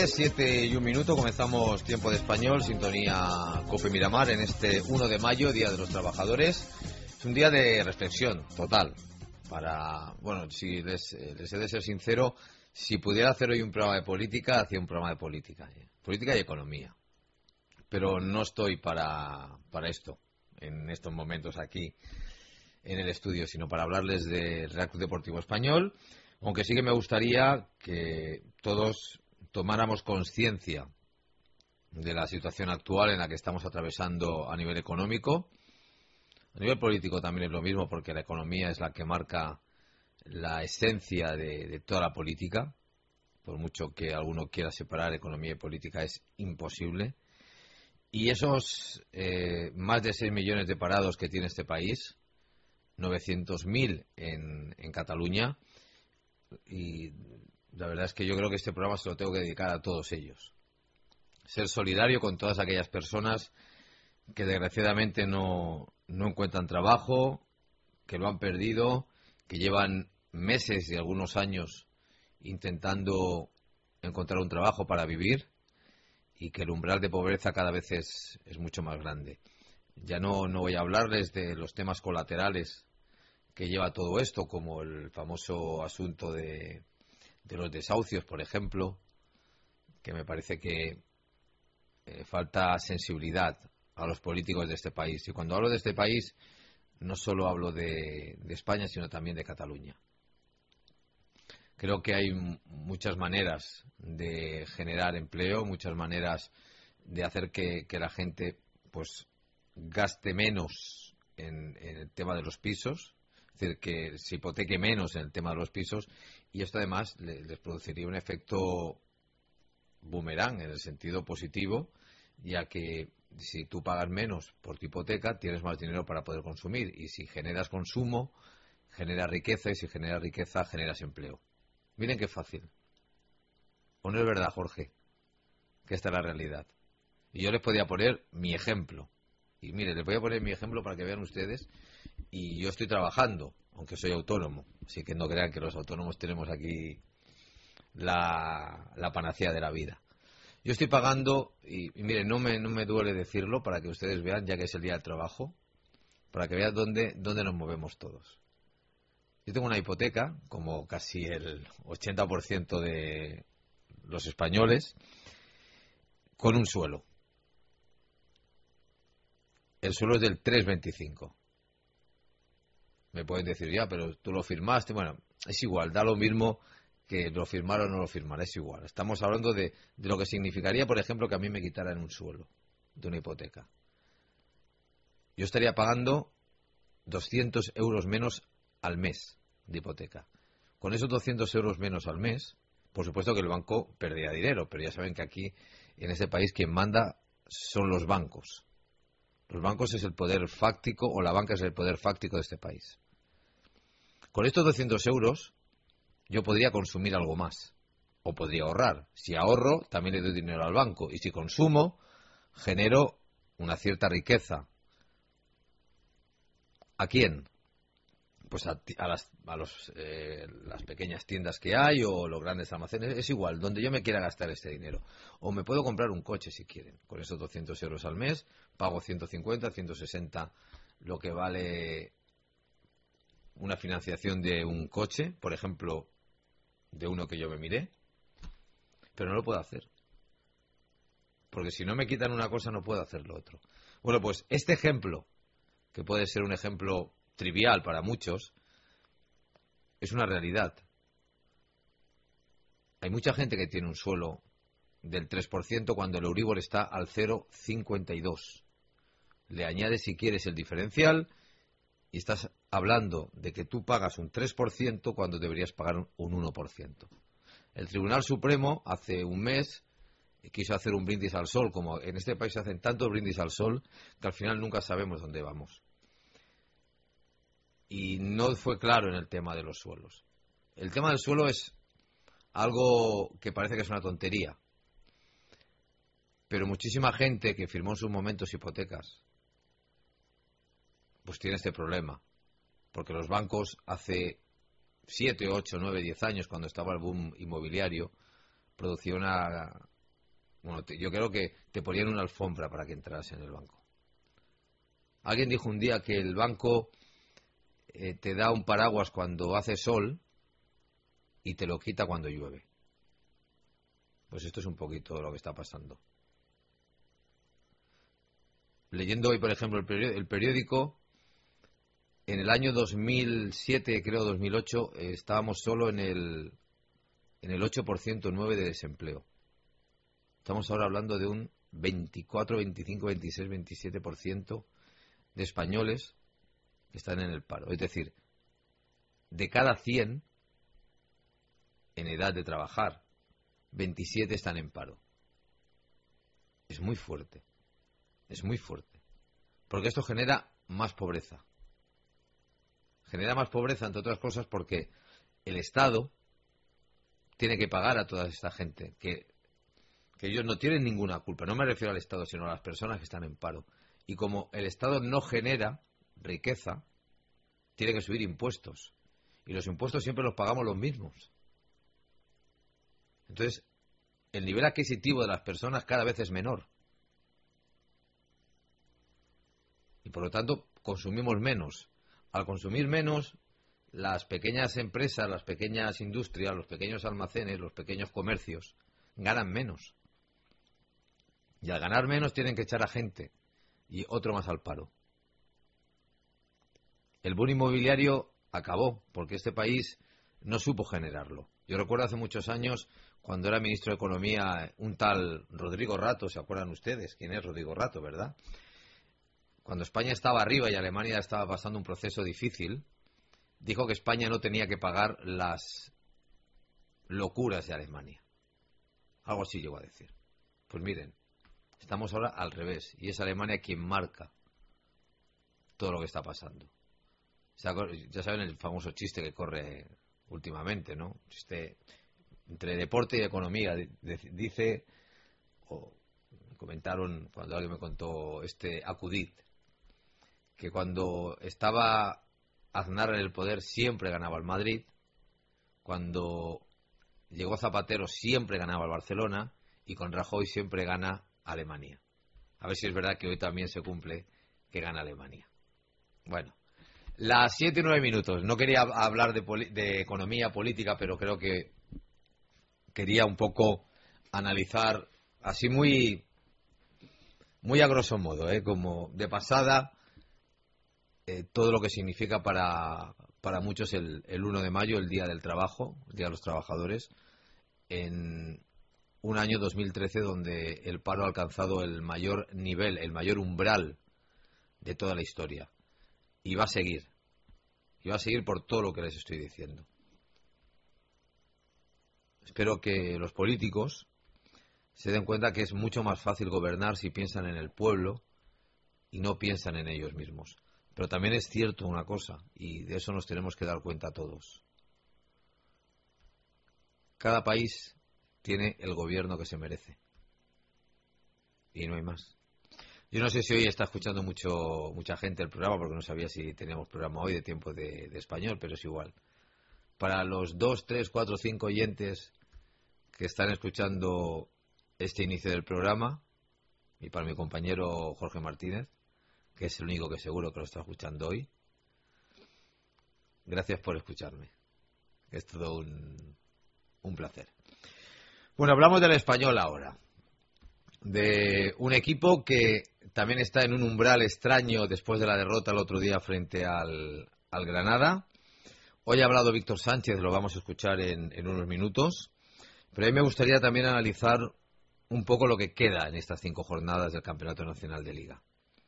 tardes, 7:01, comenzamos Tiempo de Español, sintonía COPE Miramar en este 1 de mayo, Día de los Trabajadores. Es un día de reflexión total. Bueno, si les he de ser sincero, si pudiera hacer hoy un programa de política, hacía un programa de política y economía. Pero no estoy para esto, en estos momentos aquí en el estudio, sino para hablarles del Real Club Deportivo Español, aunque sí que me gustaría que todos tomáramos conciencia de la situación actual en la que estamos atravesando a nivel económico. A nivel político también es lo mismo, porque la economía es la que marca la esencia de toda la política. Por mucho que alguno quiera separar economía y política, es imposible. Y esos más de 6 millones de parados que tiene este país, 900.000 en Cataluña, y la verdad es que yo creo que este programa se lo tengo que dedicar a todos ellos. Ser solidario con todas aquellas personas que desgraciadamente no encuentran trabajo, que lo han perdido, que llevan meses y algunos años intentando encontrar un trabajo para vivir, y que el umbral de pobreza cada vez es mucho más grande. Ya no voy a hablarles de los temas colaterales que lleva todo esto, como el famoso asunto de los desahucios, por ejemplo, que me parece que falta sensibilidad a los políticos de este país. Y cuando hablo de este país, no solo hablo de España, sino también de Cataluña. Creo que hay muchas maneras de generar empleo, muchas maneras de hacer que la gente pues gaste menos en el tema de los pisos, es decir, que se hipoteque menos en el tema de los pisos, y esto además les produciría un efecto boomerang en el sentido positivo, ya que si tú pagas menos por tu hipoteca, tienes más dinero para poder consumir, y si generas consumo, generas riqueza, y si generas riqueza, generas empleo. Miren qué fácil. ¿O no es verdad, Jorge, que esta es la realidad? Y yo les podía poner mi ejemplo. Y mire, les voy a poner mi ejemplo para que vean ustedes. Y yo estoy trabajando, aunque soy autónomo. Así que no crean que los autónomos tenemos aquí la panacea de la vida. Yo estoy pagando, y mire, no me duele decirlo, para que ustedes vean, ya que es el día del trabajo, para que vean dónde nos movemos todos. Yo tengo una hipoteca, como casi el 80% de los españoles, con un suelo. El suelo es del 3,25. Me pueden decir, ya, pero tú lo firmaste. Bueno, es igual, da lo mismo que lo firmara o no lo firmara, es igual. Estamos hablando de lo que significaría, por ejemplo, que a mí me quitaran un suelo de una hipoteca. Yo estaría pagando 200 euros menos al mes de hipoteca. Con esos 200 euros menos al mes, por supuesto que el banco perdería dinero, pero ya saben que aquí, en este país, quien manda son los bancos. Los bancos es el poder fáctico, o la banca es el poder fáctico de este país. Con estos 200 euros yo podría consumir algo más, o podría ahorrar. Si ahorro, también le doy dinero al banco, y si consumo, genero una cierta riqueza. ¿A quién? Pues a las pequeñas tiendas que hay, o los grandes almacenes, es igual, donde yo me quiera gastar este dinero. O me puedo comprar un coche si quieren. Con esos 200 euros al mes, pago 150, 160, lo que vale una financiación de un coche, por ejemplo, de uno que yo me miré, pero no lo puedo hacer. Porque si no me quitan una cosa, no puedo hacer lo otro. Bueno, pues este ejemplo, que puede ser un ejemplo trivial para muchos, es una realidad. Hay mucha gente que tiene un suelo del 3% cuando el Euribor está al 0,52. Le añades, si quieres, el diferencial y estás hablando de que tú pagas un 3% cuando deberías pagar un 1%. El Tribunal Supremo hace un mes quiso hacer un brindis al sol, como en este país se hacen tantos brindis al sol que al final nunca sabemos dónde vamos. Y no fue claro en el tema de los suelos. El tema del suelo es algo que parece que es una tontería, pero muchísima gente que firmó en sus momentos hipotecas pues tiene este problema, porque los bancos hace 7, 8, 9, 10 años, cuando estaba el boom inmobiliario, producía una Bueno, yo creo que te ponían una alfombra para que entras en el banco. Alguien dijo un día que el banco te da un paraguas cuando hace sol y te lo quita cuando llueve. Pues esto es un poquito lo que está pasando. Leyendo hoy, por ejemplo, el periódico, en el año 2007, creo 2008, estábamos solo en el 8%, 9% de desempleo. Estamos ahora hablando de un 24, 25, 26, 27% de españoles que están en el paro. Es decir, de cada 100 en edad de trabajar, 27 están en paro. Es muy fuerte. Es muy fuerte. Porque esto genera más pobreza. Genera más pobreza, entre otras cosas, porque el Estado tiene que pagar a toda esta gente, que ellos no tienen ninguna culpa. No me refiero al Estado, sino a las personas que están en paro. Y como el Estado no genera riqueza, tiene que subir impuestos. Y los impuestos siempre los pagamos los mismos. Entonces, el nivel adquisitivo de las personas cada vez es menor. Y por lo tanto, consumimos menos. Al consumir menos, las pequeñas empresas, las pequeñas industrias, los pequeños almacenes, los pequeños comercios, ganan menos. Y al ganar menos tienen que echar a gente y otro más al paro. El boom inmobiliario acabó porque este país no supo generarlo. Yo recuerdo hace muchos años, cuando era ministro de Economía, un tal Rodrigo Rato, ¿se acuerdan ustedes? ¿Quién es Rodrigo Rato, verdad? Cuando España estaba arriba y Alemania estaba pasando un proceso difícil, dijo que España no tenía que pagar las locuras de Alemania. Algo así llegó a decir. Pues miren, estamos ahora al revés, y es Alemania quien marca todo lo que está pasando. Ya saben el famoso chiste que corre últimamente, ¿no? Chiste entre deporte y economía. Dice, o me comentaron cuando alguien me contó acudit, que cuando estaba Aznar en el poder siempre ganaba el Madrid, cuando llegó Zapatero siempre ganaba el Barcelona, y con Rajoy siempre gana Alemania. A ver si es verdad que hoy también se cumple que gana Alemania. Bueno, las 7:09. No quería hablar de economía política, pero creo que quería un poco analizar así muy a grosso modo, como de pasada, todo lo que significa para muchos el 1 de mayo, el Día del Trabajo, el Día de los Trabajadores, en un año 2013 donde el paro ha alcanzado el mayor nivel, el mayor umbral de toda la historia. Y va a seguir. Y va a seguir por todo lo que les estoy diciendo. Espero que los políticos se den cuenta que es mucho más fácil gobernar si piensan en el pueblo y no piensan en ellos mismos. Pero también es cierto una cosa, y de eso nos tenemos que dar cuenta todos. Cada país tiene el gobierno que se merece. Y no hay más. Yo no sé si hoy está escuchando mucha gente el programa, porque no sabía si teníamos programa hoy de tiempo de español, pero es igual. Para los 2, 3, 4, 5 oyentes que están escuchando este inicio del programa, y para mi compañero Jorge Martínez, que es el único que seguro que lo está escuchando hoy, gracias por escucharme. Es todo un placer. Bueno, hablamos del Español ahora. De un equipo que también está en un umbral extraño después de la derrota el otro día frente al Granada. Hoy ha hablado Víctor Sánchez, lo vamos a escuchar en unos minutos. Pero a mí me gustaría también analizar un poco lo que queda en estas 5 jornadas del Campeonato Nacional de Liga.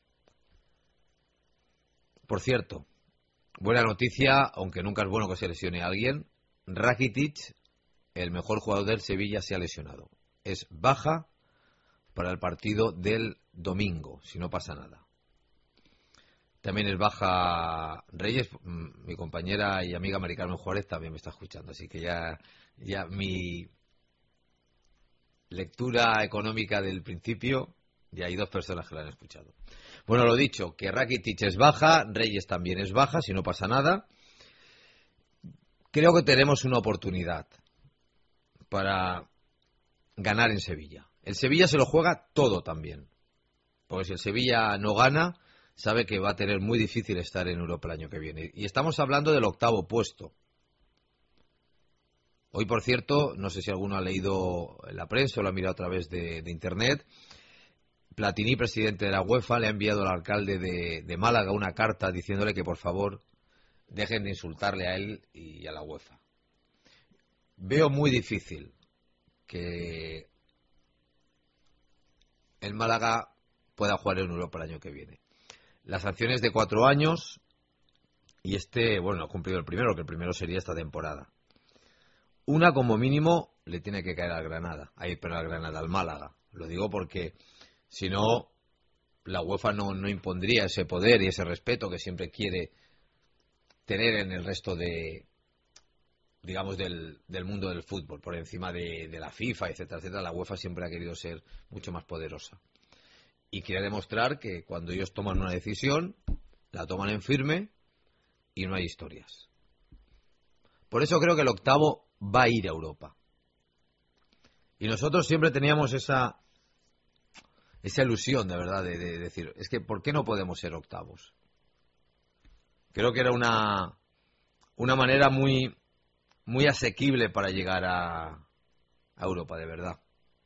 Por cierto, buena noticia, aunque nunca es bueno que se lesione a alguien, Rakitic, el mejor jugador del Sevilla, se ha lesionado. Es baja para el partido del domingo, si no pasa nada. También es baja Reyes, mi compañera y amiga Mari Carmen Juárez también me está escuchando, así que ya mi lectura económica del principio, ya hay 2 personas que la han escuchado. Bueno, lo dicho, que Rakitic es baja, Reyes también es baja, si no pasa nada. Creo que tenemos una oportunidad para ganar en Sevilla. El Sevilla se lo juega todo también. Porque si el Sevilla no gana, sabe que va a tener muy difícil estar en Europa el año que viene. Y estamos hablando del 8º puesto. Hoy, por cierto, no sé si alguno ha leído en la prensa o lo ha mirado a través de Internet, Platini, presidente de la UEFA, le ha enviado al alcalde de Málaga una carta diciéndole que, por favor, dejen de insultarle a él y a la UEFA. Veo muy difícil que el Málaga pueda jugar en Europa el año que viene. La sanción es de 4 años y bueno, ha cumplido el primero, que el primero sería esta temporada. Una, como mínimo, le tiene que caer al Granada. Pero al Granada, al Málaga. Lo digo porque, si no, la UEFA no impondría ese poder y ese respeto que siempre quiere tener en el resto digamos, del mundo del fútbol, por encima de la FIFA, etcétera, etcétera. La UEFA siempre ha querido ser mucho más poderosa. Y quiere demostrar que cuando ellos toman una decisión, la toman en firme y no hay historias. Por eso creo que el 8º va a ir a Europa. Y nosotros siempre teníamos esa ilusión, de verdad, de decir, es que ¿por qué no podemos ser 8º? Creo que era una manera muy, muy asequible para llegar a Europa, de verdad.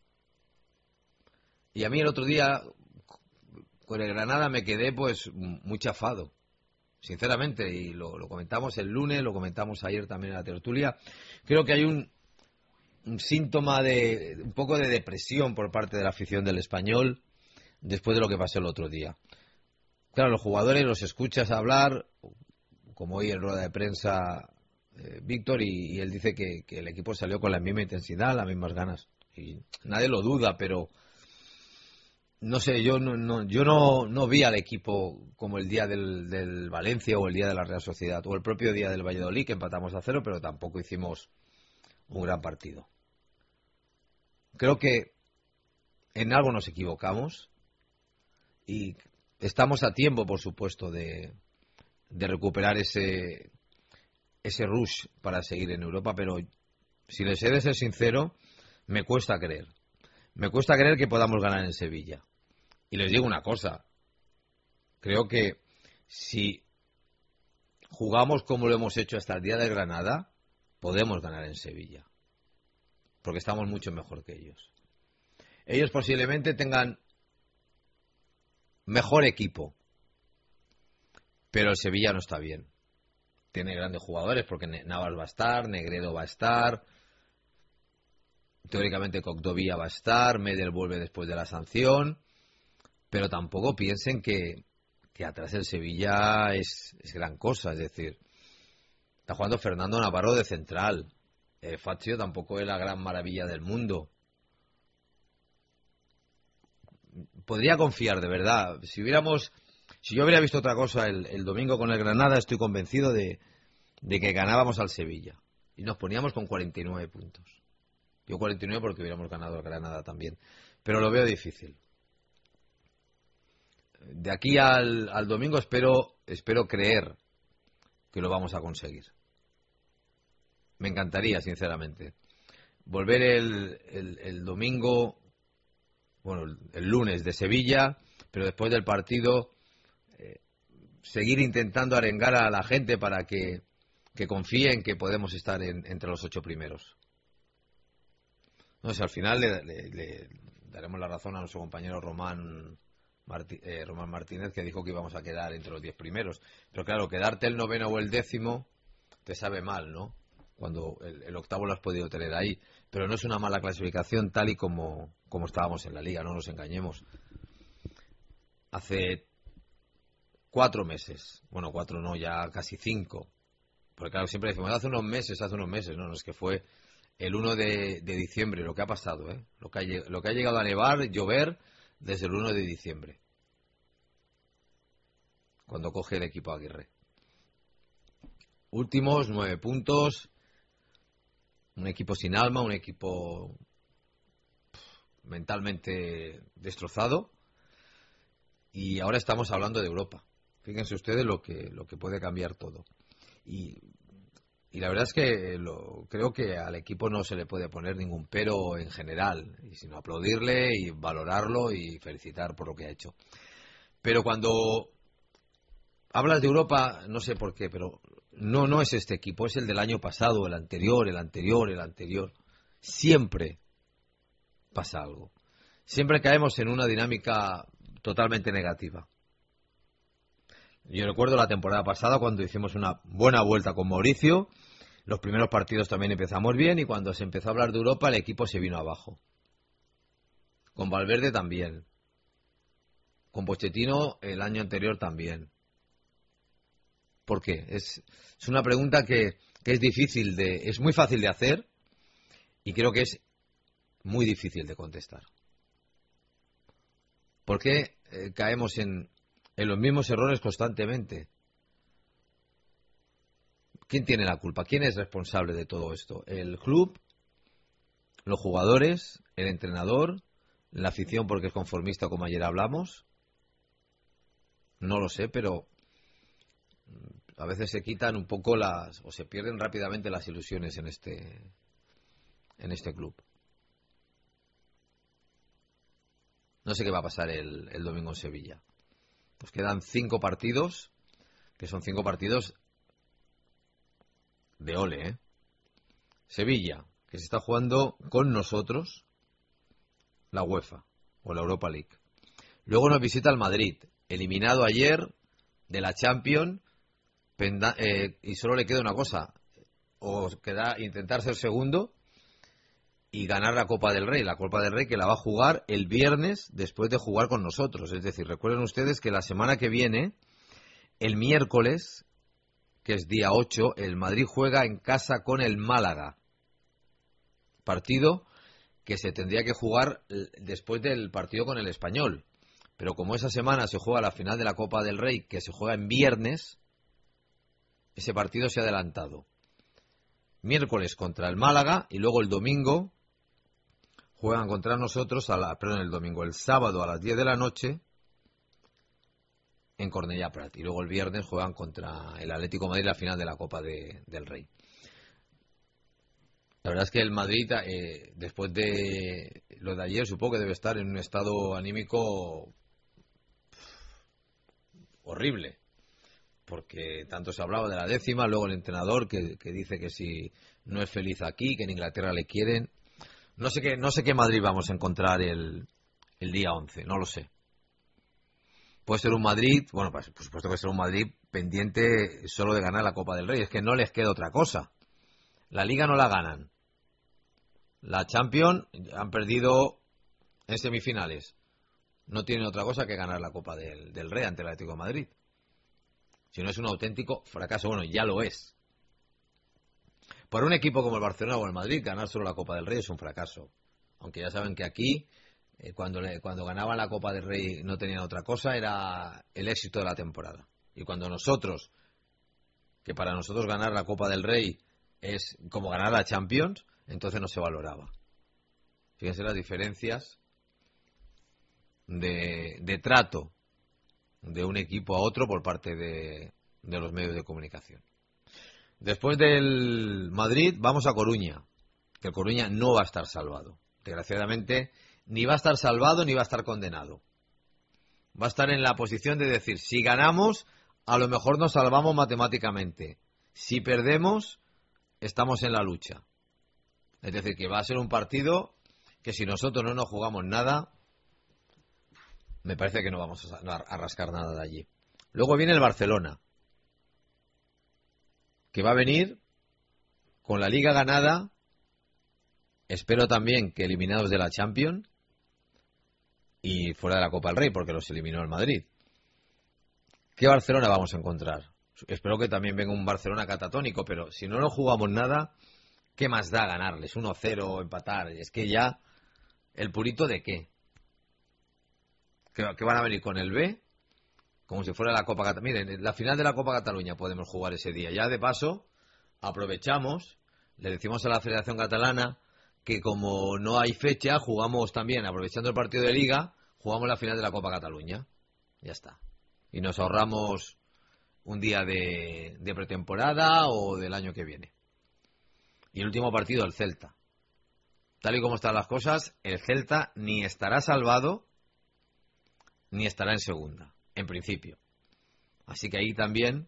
Y a mí el otro día, con el Granada, me quedé pues muy chafado, sinceramente, y lo comentamos el lunes, lo comentamos ayer también en la tertulia. Creo que hay un síntoma de un poco de depresión por parte de la afición del Español después de lo que pasó el otro día. Claro, los jugadores los escuchas hablar, como hoy en rueda de prensa Víctor, y él dice que el equipo salió con la misma intensidad, las mismas ganas. Y nadie lo duda, pero no sé, yo no vi al equipo como el día del Valencia o el día de la Real Sociedad o el propio día del Valladolid, que empatamos a 0, pero tampoco hicimos un gran partido. Creo que en algo nos equivocamos y estamos a tiempo, por supuesto, de recuperar ese rush para seguir en Europa, pero si les he de ser sincero, me cuesta creer. Me cuesta creer que podamos ganar en Sevilla. Y les digo una cosa, creo que si jugamos como lo hemos hecho hasta el día de Granada, podemos ganar en Sevilla. Porque estamos mucho mejor que ellos. Ellos posiblemente tengan mejor equipo, pero el Sevilla no está bien. Tiene grandes jugadores porque Navas va a estar, Negredo va a estar, teóricamente Kokdovia va a estar, Medel vuelve después de la sanción, pero tampoco piensen que atrás el Sevilla es gran cosa, es decir, está jugando Fernando Navarro de central, Fazio tampoco es la gran maravilla del mundo. Podría confiar, de verdad. Si yo hubiera visto otra cosa el domingo con el Granada, estoy convencido de que ganábamos al Sevilla. Y nos poníamos con 49 puntos. Yo 49 porque hubiéramos ganado al Granada también. Pero lo veo difícil. De aquí al domingo espero creer que lo vamos a conseguir. Me encantaría, sinceramente. Volver el domingo, bueno, el lunes de Sevilla, pero después del partido seguir intentando arengar a la gente para que confíe en que podemos estar entre los 8 primeros. No sé, al final le daremos la razón a nuestro compañero Román Martínez, que dijo que íbamos a quedar entre los 10 primeros. Pero claro, quedarte el 9º o el 10º te sabe mal, ¿no? Cuando el 8º lo has podido tener ahí. Pero no es una mala clasificación tal y como estábamos en la Liga, no nos engañemos. Hace 4 meses, bueno, 4 no, ya casi 5. Porque claro, siempre decimos, hace unos meses, no, es que fue el 1 de diciembre, lo que ha pasado, lo que ha llegado a nevar, llover, desde el 1 de diciembre, cuando coge el equipo Aguirre. Últimos 9 puntos, un equipo sin alma, un equipo mentalmente destrozado, y ahora estamos hablando de Europa. Fíjense ustedes lo que puede cambiar todo. Y Y la verdad es que creo que al equipo no se le puede poner ningún pero en general, y sino aplaudirle y valorarlo y felicitar por lo que ha hecho. Pero cuando hablas de Europa, no sé por qué, pero no es este equipo, es el del año pasado, el anterior, el anterior, el anterior. Siempre pasa algo. Siempre caemos en una dinámica totalmente negativa. Yo recuerdo la temporada pasada cuando hicimos una buena vuelta con Mauricio. Los primeros partidos también empezamos bien y cuando se empezó a hablar de Europa el equipo se vino abajo. Con Valverde también. Con Pochettino el año anterior también. ¿Por qué? Es una pregunta que es difícil es muy fácil de hacer y creo que es muy difícil de contestar. ¿Por qué caemos en los mismos errores constantemente? ¿Quién tiene la culpa? ¿Quién es responsable de todo esto? ¿El club? ¿Los jugadores? ¿El entrenador? ¿La afición porque es conformista como ayer hablamos? No lo sé, pero a veces se quitan un poco o se pierden rápidamente las ilusiones en este club. No sé qué va a pasar el domingo en Sevilla. Pues quedan 5 partidos, que son 5 partidos de ole, ¿eh? Sevilla, que se está jugando con nosotros la UEFA o la Europa League. Luego nos visita el Madrid, eliminado ayer de la Champions, y solo le queda una cosa, o queda intentar ser segundo y ganar la Copa del Rey. La Copa del Rey que la va a jugar el viernes después de jugar con nosotros. Es decir, recuerden ustedes que la semana que viene, el miércoles, que es día 8, el Madrid juega en casa con el Málaga. Partido que se tendría que jugar después del partido con el Español. Pero como esa semana se juega la final de la Copa del Rey, que se juega en viernes, ese partido se ha adelantado. Miércoles contra el Málaga y luego el domingo juegan contra nosotros, el sábado a las 10 de la noche en Cornellà Prat. Y luego el viernes juegan contra el Atlético de Madrid la final de la Copa del Rey. La verdad es que el Madrid, después de lo de ayer, supongo que debe estar en un estado anímico horrible. Porque tanto se hablaba de la 10ª, luego el entrenador que dice que si no es feliz aquí, que en Inglaterra le quieren. No sé qué Madrid vamos a encontrar el día 11, no lo sé. Puede ser un Madrid, bueno, pues por supuesto que puede ser un Madrid pendiente solo de ganar la Copa del Rey, es que no les queda otra cosa. La Liga no la ganan. La Champions han perdido en semifinales. No tienen otra cosa que ganar la Copa del Rey ante el Atlético de Madrid. Si no es un auténtico fracaso, bueno, ya lo es. Para un equipo como el Barcelona o el Madrid, ganar solo la Copa del Rey es un fracaso. Aunque ya saben que aquí, cuando ganaban la Copa del Rey no tenían otra cosa, era el éxito de la temporada. Y cuando que para nosotros ganar la Copa del Rey es como ganar la Champions, entonces no se valoraba. Fíjense las diferencias de trato de un equipo a otro por parte de los medios de comunicación. Después del Madrid vamos a Coruña, que el Coruña no va a estar salvado. Desgraciadamente, ni va a estar salvado ni va a estar condenado. Va a estar en la posición de decir, si ganamos, a lo mejor nos salvamos matemáticamente. Si perdemos, estamos en la lucha. Es decir, que va a ser un partido que si nosotros no nos jugamos nada, me parece que no vamos a rascar nada de allí. Luego viene el Barcelona, que va a venir con la Liga ganada, espero también que eliminados de la Champions y fuera de la Copa del Rey, porque los eliminó el Madrid. ¿Qué Barcelona vamos a encontrar? Espero que también venga un Barcelona catatónico, pero si no nos jugamos nada, ¿qué más da ganarles? 1-0, empatar. Es que ya, ¿el purito de qué? ¿Que van a venir con el B? Como si fuera la Copa Cataluña. Miren, la final de la Copa Cataluña podemos jugar ese día. Ya de paso, aprovechamos, le decimos a la Federación Catalana que como no hay fecha, jugamos también, aprovechando el partido de Liga, jugamos la final de la Copa Cataluña. Ya está. Y nos ahorramos un día de pretemporada o del año que viene. Y el último partido, el Celta. Tal y como están las cosas, el Celta ni estará salvado ni estará en segunda, en principio. Así que ahí también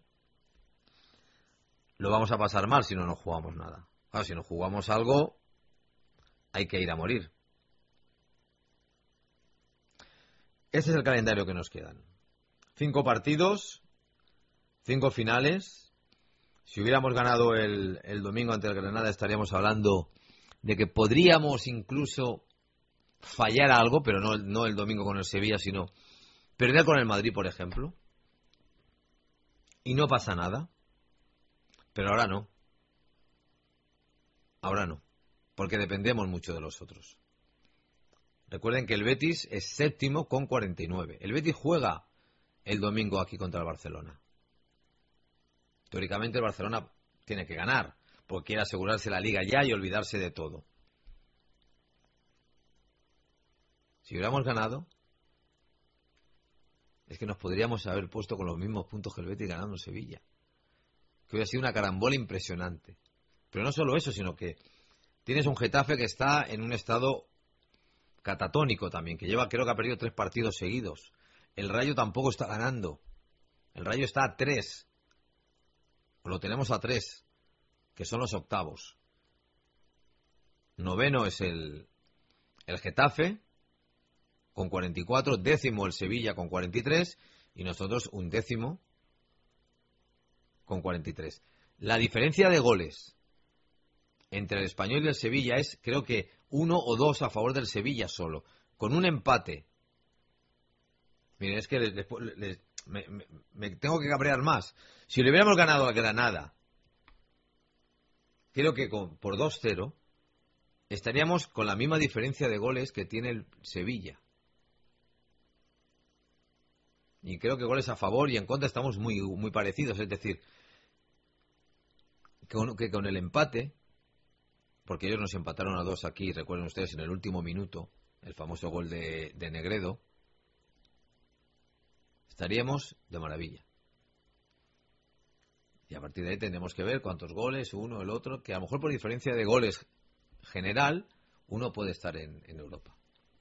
lo vamos a pasar mal si no nos jugamos nada. Claro, si nos jugamos algo, hay que ir a morir. Ese es el calendario que nos quedan. 5 partidos, 5 finales. Si hubiéramos ganado el domingo ante el Granada, estaríamos hablando de que podríamos incluso fallar algo, pero no el domingo con el Sevilla, sino perder con el Madrid, por ejemplo. Y no pasa nada. Pero ahora no. Ahora no. Porque dependemos mucho de los otros. Recuerden que el Betis es séptimo con 49. El Betis juega el domingo aquí contra el Barcelona. Teóricamente el Barcelona tiene que ganar, porque quiere asegurarse la Liga ya y olvidarse de todo. Si hubiéramos ganado, es que nos podríamos haber puesto con los mismos puntos que el Betis ganando en Sevilla. Que hubiera sido una carambola impresionante. Pero no solo eso, sino que tienes un Getafe que está en un estado catatónico también, que creo que ha perdido 3 partidos seguidos. El Rayo tampoco está ganando. El Rayo está a 3. Lo tenemos a 3, que son los octavos. Noveno es el Getafe, con 44. Décimo el Sevilla, con 43. Y nosotros un décimo, con 43. La diferencia de goles entre el Español y el Sevilla es, creo que 1 o 2 a favor del Sevilla solo. Con un empate. Miren, es que me tengo que cabrear más. Si le hubiéramos ganado a Granada, creo que por 2-0, estaríamos con la misma diferencia de goles que tiene el Sevilla. Y creo que goles a favor y en contra estamos muy, muy parecidos. Es decir, que con el empate, porque ellos nos empataron a 2 aquí, recuerden ustedes, en el último minuto, el famoso gol de Negredo, estaríamos de maravilla. Y a partir de ahí tendremos que ver cuántos goles, uno, el otro, que a lo mejor por diferencia de goles general, uno puede estar en Europa.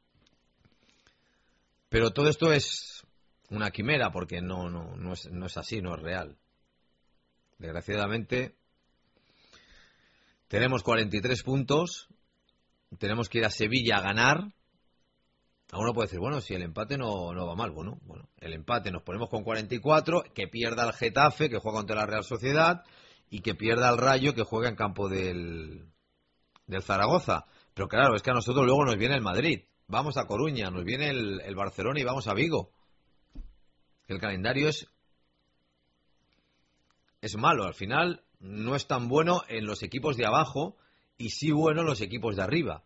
Pero todo esto es una quimera, porque no es así, no es real. Desgraciadamente, tenemos 43 puntos, tenemos que ir a Sevilla a ganar. Alguno puede decir, bueno, si el empate no va mal. Bueno, el empate nos ponemos con 44, que pierda el Getafe, que juega contra la Real Sociedad, y que pierda el Rayo, que juega en campo del Zaragoza. Pero claro, es que a nosotros luego nos viene el Madrid, vamos a Coruña, nos viene el Barcelona y vamos a Vigo. El calendario es malo, al final no es tan bueno en los equipos de abajo y sí bueno en los equipos de arriba.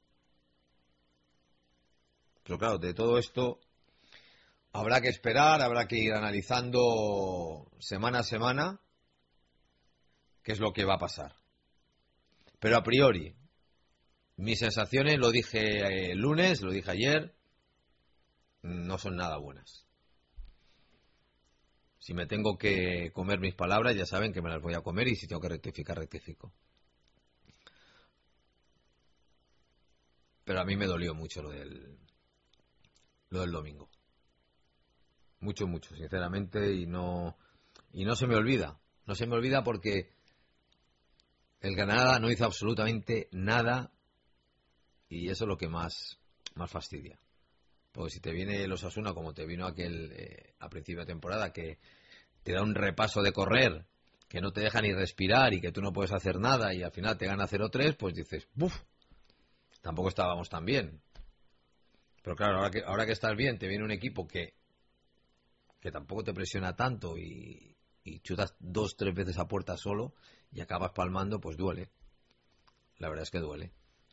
Pero claro, de todo esto habrá que esperar, habrá que ir analizando semana a semana qué es lo que va a pasar. Pero a priori, mis sensaciones, lo dije el lunes, lo dije ayer, no son nada buenas. Si me tengo que comer mis palabras, ya saben que me las voy a comer, y si tengo que rectificar, rectifico. Pero a mí me dolió mucho lo del domingo. Mucho, sinceramente, y no se me olvida. No se me olvida porque el Granada no hizo absolutamente nada, y eso es lo que más fastidia. Porque si te viene el Osasuna, como te vino aquel a principio de temporada, que te da un repaso de correr, que no te deja ni respirar y que tú no puedes hacer nada y al final te gana 0-3, pues dices, ¡buf! Tampoco estábamos tan bien. Pero claro, ahora que estás bien, te viene un equipo que tampoco te presiona tanto y chutas 2-3 veces a puerta solo y acabas palmando, pues duele. La verdad es que duele.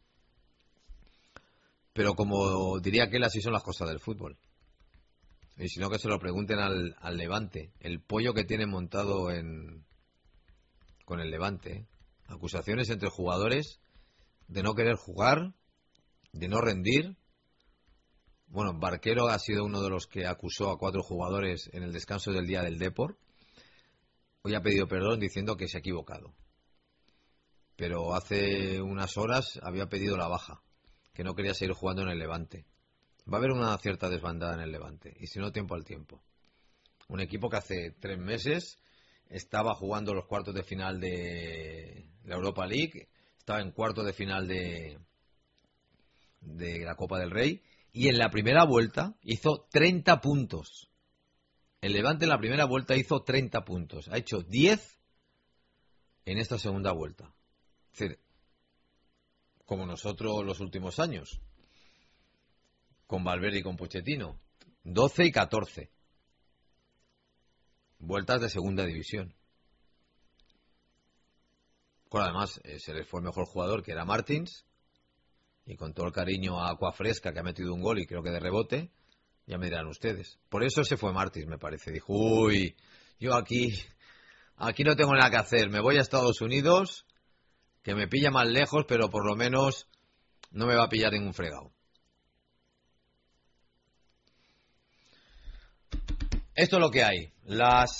Pero como diría aquel, así son las cosas del fútbol. Y si no, que se lo pregunten al Levante. El pollo que tienen montado con el Levante. Acusaciones entre jugadores de no querer jugar, de no rendir. Bueno, Barquero ha sido uno de los que acusó a 4 jugadores en el descanso del día del Depor. Hoy ha pedido perdón diciendo que se ha equivocado. pero hace unas horas había pedido la baja, que no quería seguir jugando en el Levante. Va a haber una cierta desbandada en el Levante, y si no, tiempo al tiempo. Un equipo que hace 3 meses estaba jugando los cuartos de final de la Europa League, estaba en cuartos de final de la Copa del Rey, y en la primera vuelta hizo 30 puntos. El Levante en la primera vuelta hizo 30 puntos. Ha hecho 10 en esta segunda vuelta. Es decir, como nosotros los últimos años, con Valverde y con Pochettino, 12 y 14. Vueltas de segunda división. Bueno, además, se les fue el mejor jugador, que era Martins, y con todo el cariño a Aquafresca, que ha metido un gol y creo que de rebote, ya me dirán ustedes. Por eso se fue Martins, me parece. Dijo, uy, yo aquí no tengo nada que hacer, me voy a Estados Unidos, que me pilla más lejos, pero por lo menos no me va a pillar ningún fregado. Esto es lo que hay. Las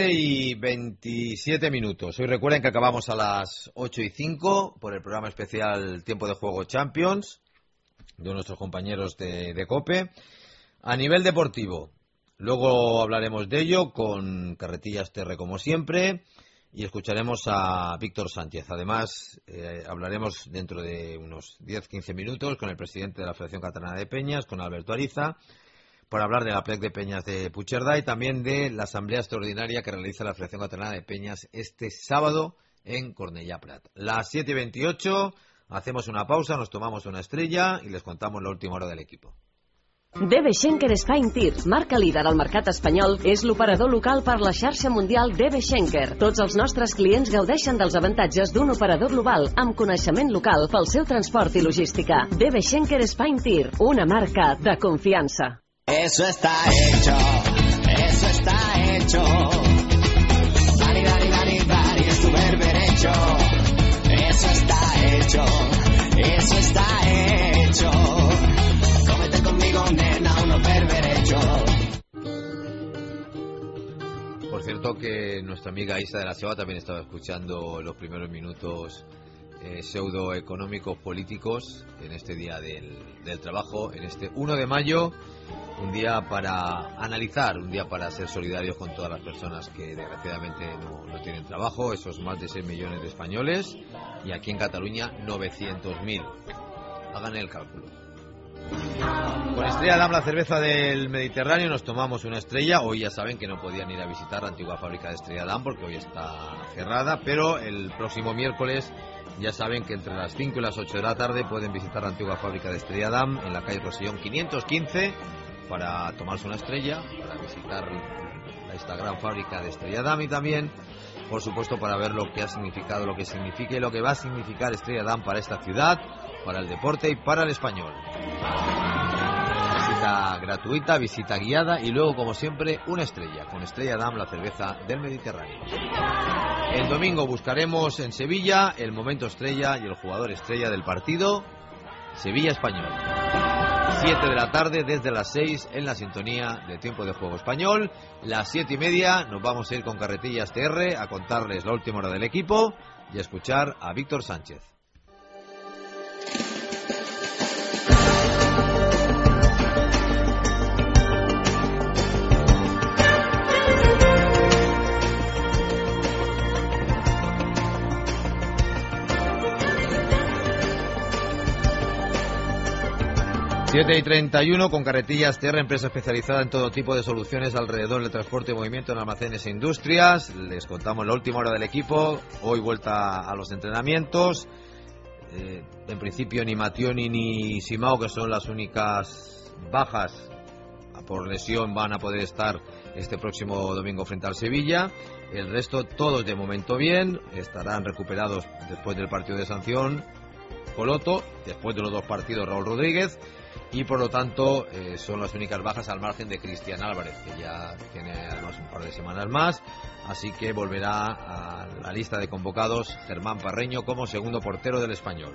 7:27. Hoy recuerden que acabamos a las 8:05 por el programa especial Tiempo de Juego Champions de nuestros compañeros de COPE. A nivel deportivo, luego hablaremos de ello con Carretillas Terre como siempre y escucharemos a Víctor Sánchez. Además, hablaremos dentro de unos 10-15 minutos con el presidente de la Federación Catalana de Peñas, con Alberto Ariza, para hablar de la Plec de Peñas de Puigcerdá y también de la asamblea extraordinaria que realiza la Federación Catalana de Peñas este sábado en Cornellà Prat. Las 7:28, hacemos una pausa, nos tomamos una estrella y les contamos la última hora del equipo. DB Schenker Spine Tir, marca líder al mercat espanyol, és l'operador local per la xarxa mundial DB Schenker. Tots els nostres clients gaudeixen dels avantatges d'un operador global amb coneixement local pel seu transport i logística. DB Schenker Spine Tir, una marca de confiança. Eso está hecho, eso está hecho. Dani, Dani, Dani, Dani, es tu berberecho. Eso está hecho, eso está hecho. Cómete conmigo, nena, unos berberechos. Por cierto que nuestra amiga Isa de la Seba también estaba escuchando los primeros minutos pseudoeconómicos políticos en este día del trabajo, en este 1 de mayo, un día para analizar, un día para ser solidarios con todas las personas que desgraciadamente no tienen trabajo, esos más de 6 millones de españoles, y aquí en Cataluña 900.000. Hagan el cálculo. Con Estrella Damm, la cerveza del Mediterráneo, nos tomamos una estrella. Hoy ya saben que no podían ir a visitar la antigua fábrica de Estrella Damm porque hoy está cerrada, pero el próximo miércoles ya saben que entre las 5 y las 8 de la tarde pueden visitar la antigua fábrica de Estrella Damm en la calle Rosellón 515 para tomarse una estrella, para visitar esta gran fábrica de Estrella Damm y también, por supuesto, para ver lo que ha significado, lo que significa y lo que va a significar Estrella Damm para esta ciudad, para el deporte y para el español. Visita gratuita, visita guiada y luego, como siempre, una estrella con Estrella Damm, la cerveza del Mediterráneo. El domingo buscaremos en Sevilla el momento estrella y el jugador estrella del partido, Sevilla-Español. 7 de la tarde, desde las 6 en la sintonía de Tiempo de Juego Español. Las 7:30 nos vamos a ir con Carretillas TR a contarles la última hora del equipo y a escuchar a Víctor Sánchez. Siete y 31 con Carretillas TR, empresa especializada en todo tipo de soluciones alrededor del transporte y movimiento en almacenes e industrias. Les contamos la última hora del equipo. Hoy vuelta a los entrenamientos. En principio ni Mationi ni Simao, que son las únicas bajas por lesión, van a poder estar este próximo domingo frente al Sevilla. El resto todos de momento bien. Estarán recuperados después del partido de sanción Coloto, después de los 2 partidos Raúl Rodríguez. Y por lo tanto son las únicas bajas al margen de Cristian Álvarez, que ya tiene además un par de semanas más, así que volverá a la lista de convocados Germán Parreño como segundo portero del Español.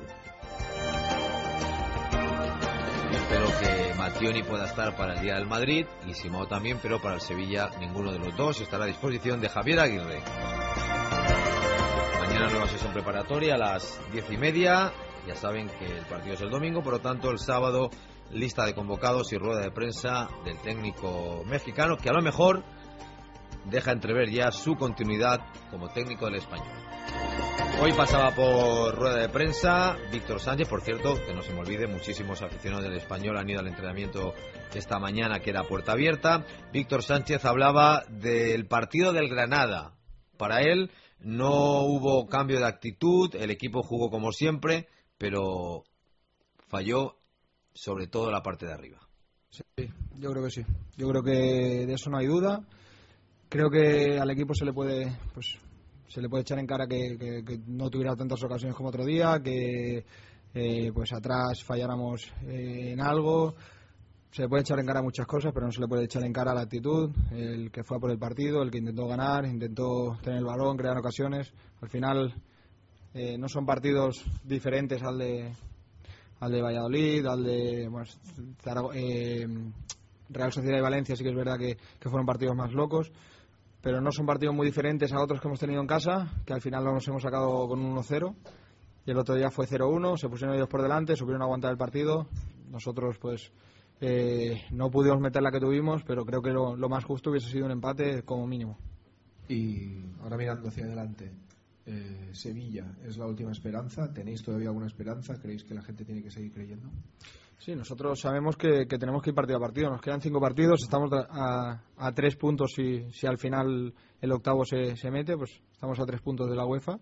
Espero que Mationi pueda estar para el día del Madrid y Simao también, pero para el Sevilla ninguno de los dos. Estará a disposición de Javier Aguirre. Mañana nueva sesión preparatoria a las 10:30. Ya saben que el partido es el domingo, por lo tanto el sábado lista de convocados y rueda de prensa del técnico mexicano, que a lo mejor deja entrever ya su continuidad como técnico del Español. Hoy pasaba por rueda de prensa Víctor Sánchez. Por cierto, que no se me olvide, muchísimos aficionados del Español han ido al entrenamiento esta mañana, que era puerta abierta. Víctor Sánchez hablaba del partido del Granada. Para él no hubo cambio de actitud, el equipo jugó como siempre, pero falló sobre todo la parte de arriba. Sí, yo creo que sí. Yo creo que de eso no hay duda. Creo que al equipo se le puede echar en cara que no tuviera tantas ocasiones como otro día, que pues atrás falláramos en algo. Se le puede echar en cara muchas cosas, pero no se le puede echar en cara la actitud, el que fue a por el partido, el que intentó ganar, intentó tener el balón, crear ocasiones. Al final no son partidos diferentes al de Valladolid, al de Real Sociedad y Valencia. Sí que es verdad que fueron partidos más locos, pero no son partidos muy diferentes a otros que hemos tenido en casa, que al final nos hemos sacado con un 1-0 y el otro día fue 0-1, se pusieron ellos por delante, supieron aguantar el partido. Nosotros pues no pudimos meter la que tuvimos, pero creo que lo más justo hubiese sido un empate como mínimo. Y ahora mirando hacia adelante, Sevilla es la última esperanza. ¿Tenéis todavía alguna esperanza? ¿Creéis que la gente tiene que seguir creyendo? Sí, nosotros sabemos que tenemos que ir partido a partido. Nos quedan 5 partidos, estamos a 3 puntos si al final el octavo se mete, pues estamos a 3 puntos de la UEFA.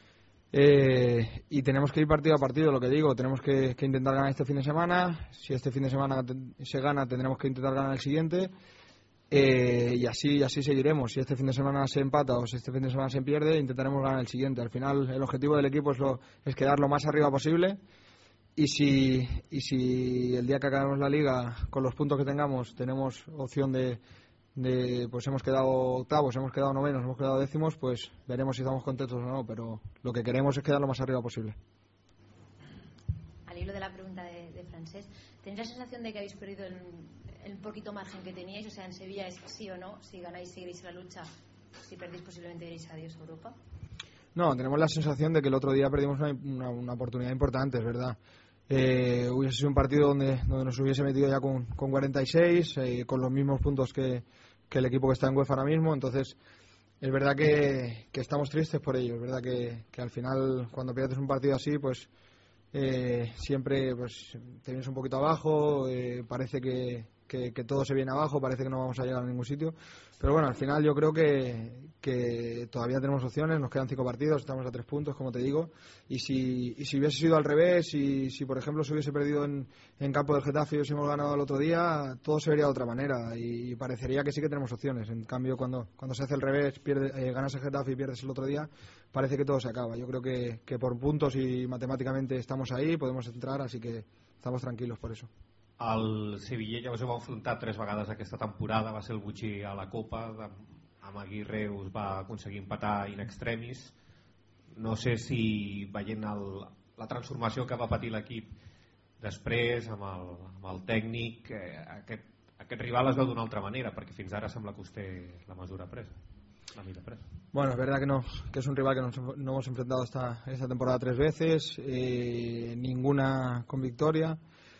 Y tenemos que ir partido a partido, lo que digo, tenemos que intentar ganar este fin de semana. Si este fin de semana se gana, tendremos que intentar ganar el siguiente. Y así seguiremos. Si este fin de semana se empata o si este fin de semana se pierde, intentaremos ganar el siguiente. Al final el objetivo del equipo es quedar lo más arriba posible. Y si el día que acabemos la liga con los puntos que tengamos tenemos opción de pues hemos quedado octavos, hemos quedado novenos, hemos quedado décimos, pues veremos si estamos contentos o no, pero lo que queremos es quedar lo más arriba posible. Al hilo de la pregunta de Francés, ¿tenéis la sensación de que habéis perdido el poquito margen que teníais? O sea, en Sevilla es sí o no, si ganáis seguiréis la lucha, si perdéis posiblemente iréis adiós a Europa. No, tenemos la sensación de que el otro día perdimos una oportunidad importante, es verdad. Hubiese sido un partido donde nos hubiese metido ya con 46, con los mismos puntos que el equipo que está en UEFA ahora mismo. Entonces es verdad que estamos tristes por ello. Es verdad que al final cuando pierdes un partido así, pues siempre pues te vienes un poquito abajo, parece que todo se viene abajo, parece que no vamos a llegar a ningún sitio. Pero bueno, al final yo creo que todavía tenemos opciones, nos quedan 5 partidos, estamos a 3 puntos, como te digo. Y si hubiese sido al revés, y si por ejemplo se hubiese perdido en campo del Getafe y hubiésemos ganado el otro día, todo se vería de otra manera y parecería que sí que tenemos opciones. En cambio, cuando se hace al revés, ganas el Getafe y pierdes el otro día, parece que todo se acaba. Yo creo que por puntos y matemáticamente estamos ahí, podemos entrar, así que estamos tranquilos por eso. El Sevilla ja us heu enfrontat 3 vegades aquesta temporada, va ser el botxí a la Copa, amb Aguirre us va aconseguir empatar in extremis. No sé si veient la transformació que va patir l'equip després amb el tècnic, aquest rival es veu d'una altra manera, perquè fins ara sembla que us té la mesura presa, la mida presa. Bueno, es verdad que es un rival que no hemos enfrentado esta temporada 3 veces, ninguna con victoria.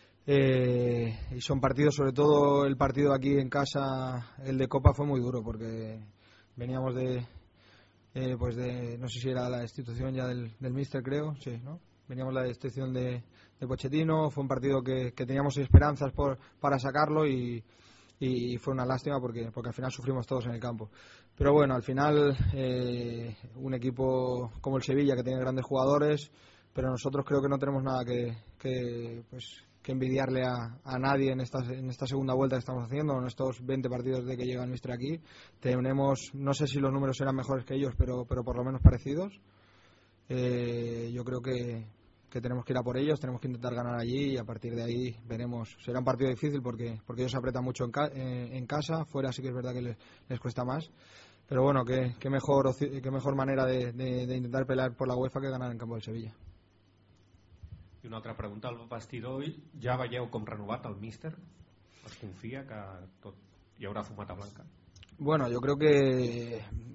Y son partidos, sobre todo el partido aquí en casa, el de Copa, fue muy duro porque veníamos de no sé si era la destitución ya del míster, creo, sí, ¿no? Veníamos la destitución de Pochettino, fue un partido que teníamos esperanzas para sacarlo y fue una lástima porque al final sufrimos todos en el campo. Pero bueno, al final un equipo como el Sevilla, que tiene grandes jugadores, pero nosotros creo que no tenemos nada que envidiarle a nadie en esta segunda vuelta que estamos haciendo, en estos 20 partidos de que llega el míster aquí. Tenemos, no sé si los números serán mejores que ellos, pero por lo menos parecidos. Yo creo que tenemos que ir a por ellos, tenemos que intentar ganar allí y a partir de ahí veremos. Será un partido difícil porque ellos apretan mucho en casa, fuera sí que es verdad que les cuesta más. Pero bueno, qué mejor manera de intentar pelear por la UEFA que ganar en campo del Sevilla. I una altra pregunta, al vestidor ja veieu com renovat el míster? Es confia que tot hi haurà fumata blanca? Bueno, yo creo que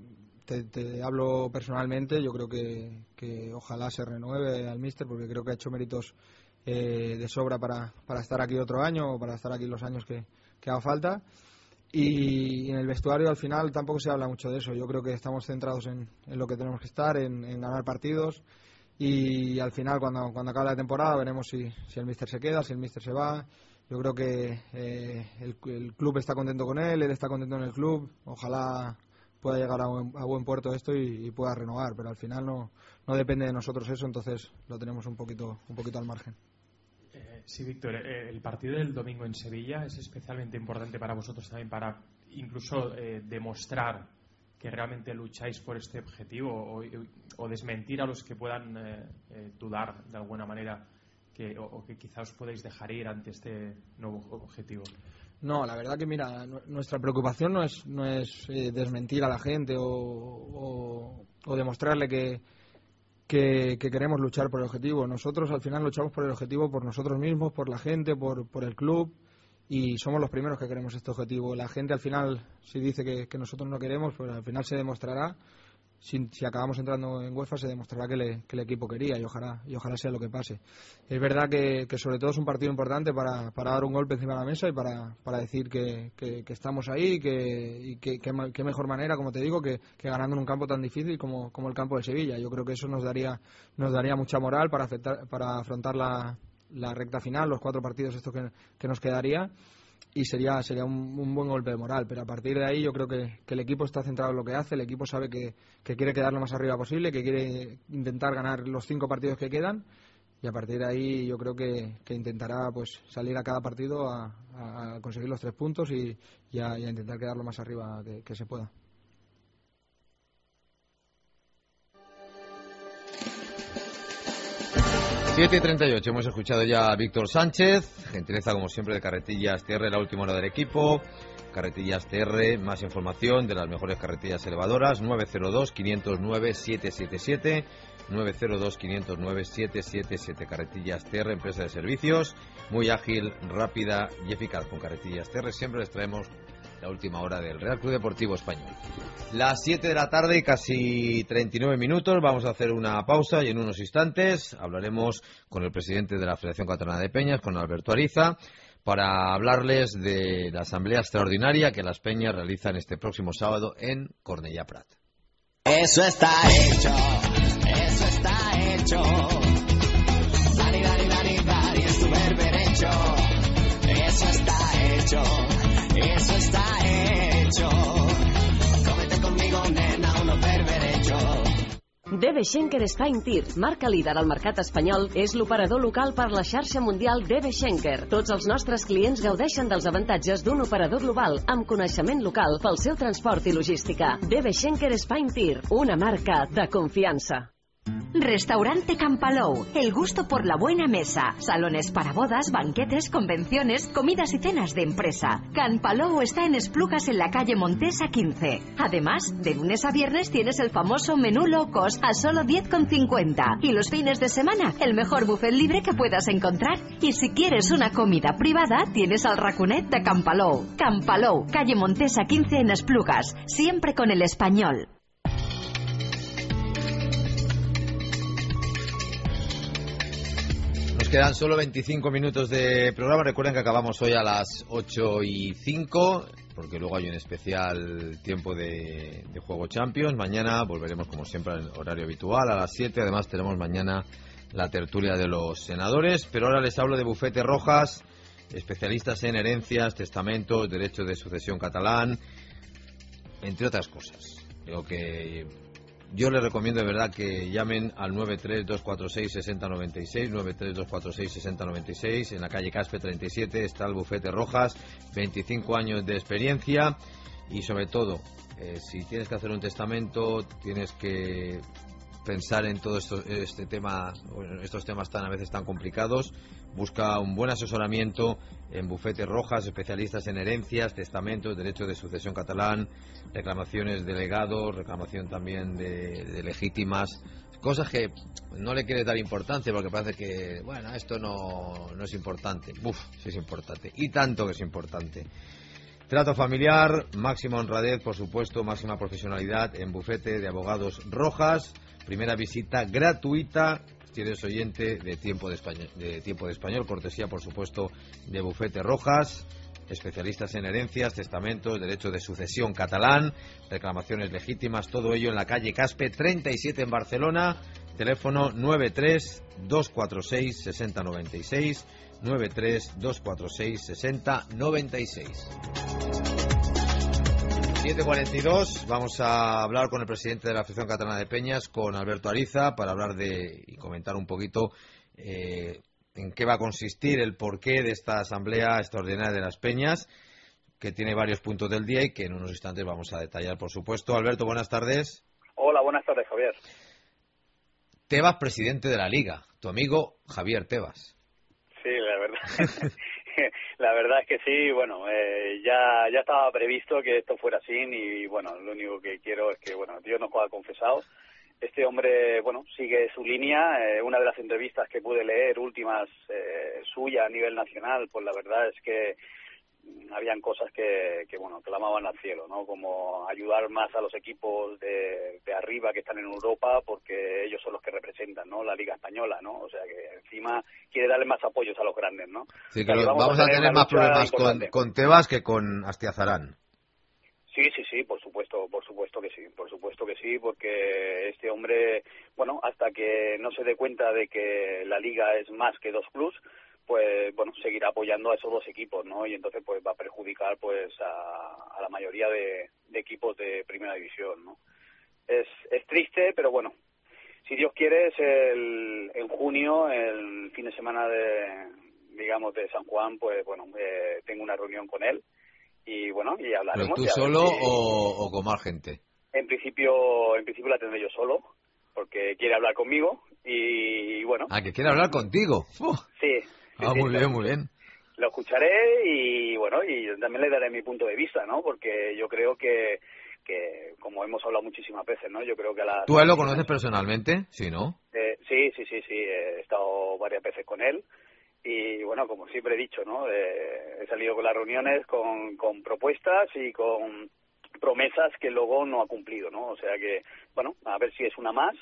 te hablo personalmente, yo creo que ojalá se renueve al míster, porque creo que ha hecho méritos de sobra para estar aquí otro año, o para estar aquí los años que haga falta. Y en el vestuario al final tampoco se habla mucho de eso. Yo creo que estamos centrados en lo que tenemos que estar, en ganar partidos, y al final cuando acabe la temporada veremos si el míster se queda, si el míster se va. Yo creo que el club está contento con él está contento en el club. Ojalá pueda llegar a buen puerto esto y pueda renovar, pero al final no depende de nosotros eso, entonces lo tenemos un poquito al margen. Sí, Víctor, el partido del domingo en Sevilla es especialmente importante para vosotros también, para incluso demostrar que realmente lucháis por este objetivo, o desmentir a los que puedan dudar de alguna manera o que quizás os podéis dejar ir ante este nuevo objetivo. No, la verdad que mira, nuestra preocupación no es desmentir a la gente o demostrarle que queremos luchar por el objetivo. Nosotros al final luchamos por el objetivo por nosotros mismos, por la gente, por el club, y somos los primeros que queremos este objetivo. La gente al final, si dice que nosotros no queremos, pues al final se demostrará. Si acabamos entrando en UEFA, se demostrará que el equipo quería, y ojalá sea lo que pase. Es verdad que sobre todo es un partido importante para dar un golpe encima de la mesa y para decir que estamos ahí, y que mejor manera, como te digo, que ganando en un campo tan difícil como el campo de Sevilla. Yo creo que eso nos daría mucha moral para afrontar la recta final, los 4 partidos estos que nos quedaría, y sería un buen golpe de moral. Pero a partir de ahí yo creo que el equipo está centrado en lo que hace, el equipo sabe que quiere quedar lo más arriba posible, que quiere intentar ganar los 5 partidos que quedan, y a partir de ahí yo creo que intentará pues salir a cada partido a conseguir los 3 puntos y a intentar quedar lo más arriba que se pueda. Siete y 38, hemos escuchado ya a Víctor Sánchez, gentileza como siempre de Carretillas TR, la última hora del equipo. Carretillas TR, más información de las mejores carretillas elevadoras, 902-509-777, 902-509-777. Carretillas TR, empresa de servicios, muy ágil, rápida y eficaz. Con Carretillas TR siempre les traemos la última hora del Real Club Deportivo Español. Las 7 de la tarde y casi 39 minutos, vamos a hacer una pausa y en unos instantes hablaremos con el presidente de la Federación Catalana de Peñas, con Alberto Ariza, para hablarles de la asamblea extraordinaria que las Peñas realizan este próximo sábado en Cornellà Prat. Eso está hecho, eso está hecho. Dani, Dani, Dani, Dani, es tu berberecho. Eso está hecho, eso está hecho. Cómete conmigo, nena, unos berberechos. DB Schenker Spain Tir, marca líder al mercat espanyol, és l'operador local per la xarxa mundial DB Schenker. Tots els nostres clients gaudeixen dels avantatges d'un operador global amb coneixement local pel seu transport i logística. DB Schenker Spain Tir, una marca de confiança. Restaurante Campalou, el gusto por la buena mesa. Salones para bodas, banquetes, convenciones, comidas y cenas de empresa. Campalou está en Esplugas, en la calle Montesa 15. Además, de lunes a viernes tienes el famoso menú low cost a solo 10,50. Y los fines de semana, el mejor buffet libre que puedas encontrar. Y si quieres una comida privada, tienes al raconet de Campalou. Campalou, calle Montesa 15 en Esplugas. Siempre con el español. Nos quedan solo 25 minutos de programa. Recuerden que acabamos hoy a las 8:05, porque luego hay un especial tiempo de juego Champions. Mañana volveremos como siempre al horario habitual a las 7. Además tenemos mañana la tertulia de los senadores. Pero ahora les hablo de Bufete Rojas, especialistas en herencias, testamentos, derecho de sucesión catalán, entre otras cosas. Digo que yo les recomiendo de verdad que llamen al 932466096, 932466096. En la calle Caspe 37 está el Bufete Rojas, 25 años de experiencia. Y sobre todo, si tienes que hacer un testamento, tienes que pensar en todo este tema, estos temas a veces tan complicados. Busca un buen asesoramiento en Bufete Rojas, especialistas en herencias, testamentos, derecho de sucesión catalán, reclamaciones de legado, reclamación también de legítimas, cosas que no le quieres dar importancia porque parece que, bueno, esto no es importante. Sí es importante, y tanto que es importante. Trato familiar, máxima honradez, por supuesto, máxima profesionalidad en Bufete de Abogados Rojas. Primera visita gratuita, si eres oyente de Tiempo de Español, cortesía, por supuesto, de Bufete Rojas. Especialistas en herencias, testamentos, derecho de sucesión catalán, reclamaciones legítimas, todo ello en la calle Caspe 37 en Barcelona. Teléfono 93-246-6096, 93-246-6096. 7:42, vamos a hablar con el presidente de la Asociación Catalana de Peñas, con Alberto Ariza, para hablar y comentar un poquito en qué va a consistir el porqué de esta asamblea extraordinaria de las Peñas, que tiene varios puntos del día y que en unos instantes vamos a detallar, por supuesto. Alberto, buenas tardes. Hola, buenas tardes, Javier. Tebas, presidente de la Liga, tu amigo Javier Tebas. Sí, la verdad. La verdad es que sí, bueno, ya estaba previsto que esto fuera así y bueno, lo único que quiero es que, bueno, Dios nos ha confesado. Este hombre, bueno, sigue su línea. Una de las entrevistas que pude leer, últimas suya a nivel nacional, pues la verdad es que habían cosas que bueno, clamaban al cielo, ¿no? Como ayudar más a los equipos de arriba que están en Europa, porque ellos son los que representan, ¿no? La Liga Española, ¿no? O sea que encima quiere darle más apoyos a los grandes, ¿no? Sí, que vamos a tener más problemas con Tebas que con Astiazarán. Sí, por supuesto que sí, porque este hombre, bueno, hasta que no se dé cuenta de que la Liga es más que dos clubs, pues bueno, seguirá apoyando a esos dos equipos, ¿no? Y entonces pues va a perjudicar pues a la mayoría de equipos de primera división, ¿no? Es triste, pero bueno, si Dios quiere, en junio, el fin de semana de San Juan, pues bueno, tengo una reunión con él y bueno, y hablaremos. ¿Pero tú solo o con más gente? En principio la tendré yo solo, porque quiere hablar conmigo y bueno. Ah, que quiere hablar contigo. Sí. Muy bien. Lo escucharé y bueno, y también le daré mi punto de vista, ¿no? Porque yo creo que como hemos hablado muchísimas veces, ¿no? Yo creo que ¿Tú a él lo conoces personalmente? Sí, ¿no? Sí, he estado varias veces con él y bueno, como siempre he dicho, ¿no? He salido con las reuniones con propuestas y con promesas que luego no ha cumplido, ¿no? O sea que, bueno, a ver si es una más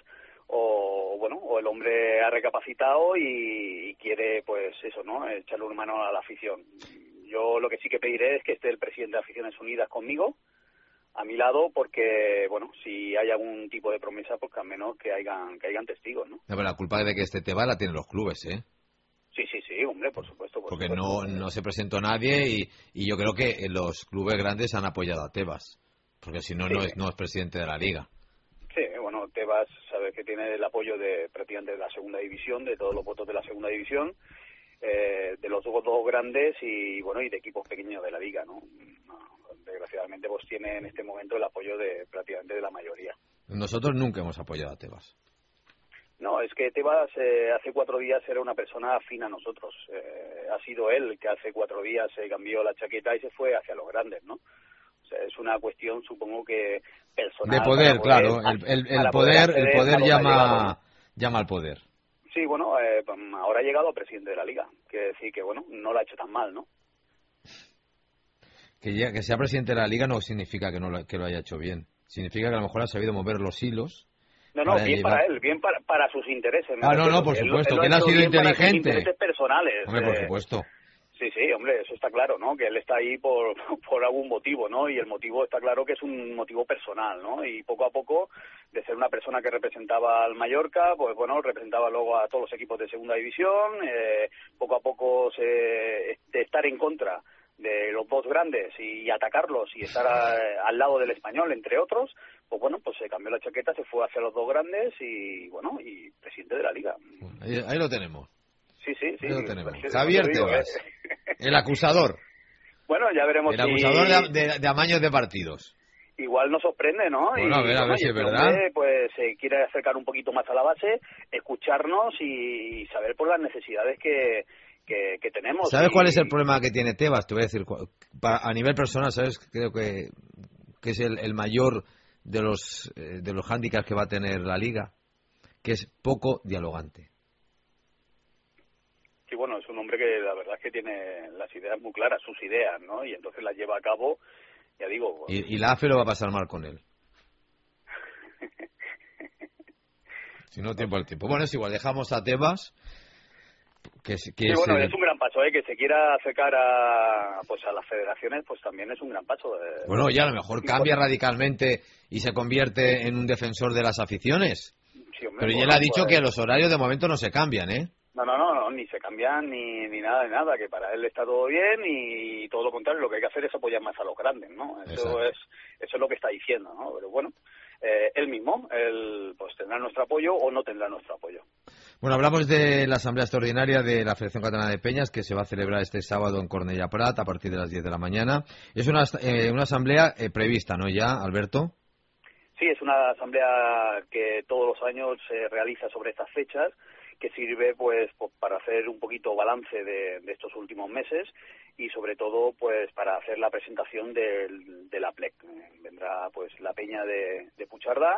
o el hombre ha recapacitado y quiere, pues eso, ¿no? Echarle una mano a la afición. Yo lo que sí que pediré es que esté el presidente de Aficiones Unidas conmigo, a mi lado, porque, bueno, si hay algún tipo de promesa, pues que al menos que hayan testigos, ¿no? Pero la culpa de que este Tebas la tienen los clubes, ¿eh? Sí, hombre, por supuesto. Porque no se presentó nadie y yo creo que los clubes grandes han apoyado a Tebas, porque si no, sí. no es presidente de la Liga. Sí, bueno, Tebas sabe que tiene el apoyo de prácticamente de la segunda división, de todos los votos de la segunda división, de los dos grandes y bueno, y de equipos pequeños de la Liga, ¿no? Desgraciadamente pues tiene en este momento el apoyo de prácticamente de la mayoría. Nosotros nunca hemos apoyado a Tebas. No, es que Tebas hace 4 días era una persona afín a nosotros. Ha sido él que hace 4 días se cambió la chaqueta y se fue hacia los grandes, ¿no? O sea, es una cuestión, supongo que personal. De poder, claro. El poder llama al poder. Sí, bueno, ahora ha llegado a presidente de la Liga. Quiere decir que, bueno, no lo ha hecho tan mal, ¿no? Que sea presidente de la Liga no significa que lo haya hecho bien. Significa que a lo mejor ha sabido mover los hilos. No, bien para él, bien para sus intereses. No, por supuesto, que él ha sido inteligente. Para sus intereses personales. Hombre, por supuesto. Sí, hombre, eso está claro, ¿no? Que él está ahí por algún motivo, ¿no? Y el motivo está claro que es un motivo personal, ¿no? Y poco a poco, de ser una persona que representaba al Mallorca, pues bueno, representaba luego a todos los equipos de segunda división, poco a poco de estar en contra de los dos grandes y atacarlos y estar al lado del Español, entre otros, pues bueno, pues se cambió la chaqueta, se fue hacia los dos grandes y bueno, y presidente de la Liga. Ahí lo tenemos. Sí. Ahí lo tenemos. Javier Tebas, el acusador. Bueno, ya veremos. El acusador de amaños de partidos. Igual nos sorprende, ¿no? Bueno, a ver si es verdad. Hombre, pues se quiere acercar un poquito más a la base, escucharnos y saber por las necesidades que tenemos. ¿Sabes cuál es el problema que tiene Tebas? Te voy a decir, a nivel personal, ¿sabes? Creo que es el mayor de los hándicaps que va a tener la Liga, que es poco dialogante. Sí, bueno, es un hombre que la verdad es que tiene las ideas muy claras, sus ideas, ¿no? Y entonces las lleva a cabo, ya digo... Y la AFE lo va a pasar mal con él. Si no, tiempo al tiempo. Bueno, es igual, dejamos a Tebas. Es un gran paso, que se quiera acercar a las federaciones, pues también es un gran paso. Bueno, ya a lo mejor cambia radicalmente y se convierte en un defensor de las aficiones. Sí, hombre, pero ya le ha dicho que los horarios de momento no se cambian, ¿eh? No, ni se cambian ni nada de nada, que para él está todo bien y todo lo contrario, lo que hay que hacer es apoyar más a los grandes, ¿no? Eso es lo que está diciendo, ¿no? Pero bueno, él mismo, pues tendrá nuestro apoyo o no tendrá nuestro apoyo. Bueno, hablamos de la asamblea extraordinaria de la Federación Catalana de Peñas que se va a celebrar este sábado en Cornellà Prat a partir de las 10 de la mañana. Es una asamblea prevista, ¿no ya, Alberto? Sí, es una asamblea que todos los años se realiza sobre estas fechas, que sirve pues para hacer un poquito balance de estos últimos meses y sobre todo pues para hacer la presentación de la PLEC. Vendrá pues la peña de Puigcerdà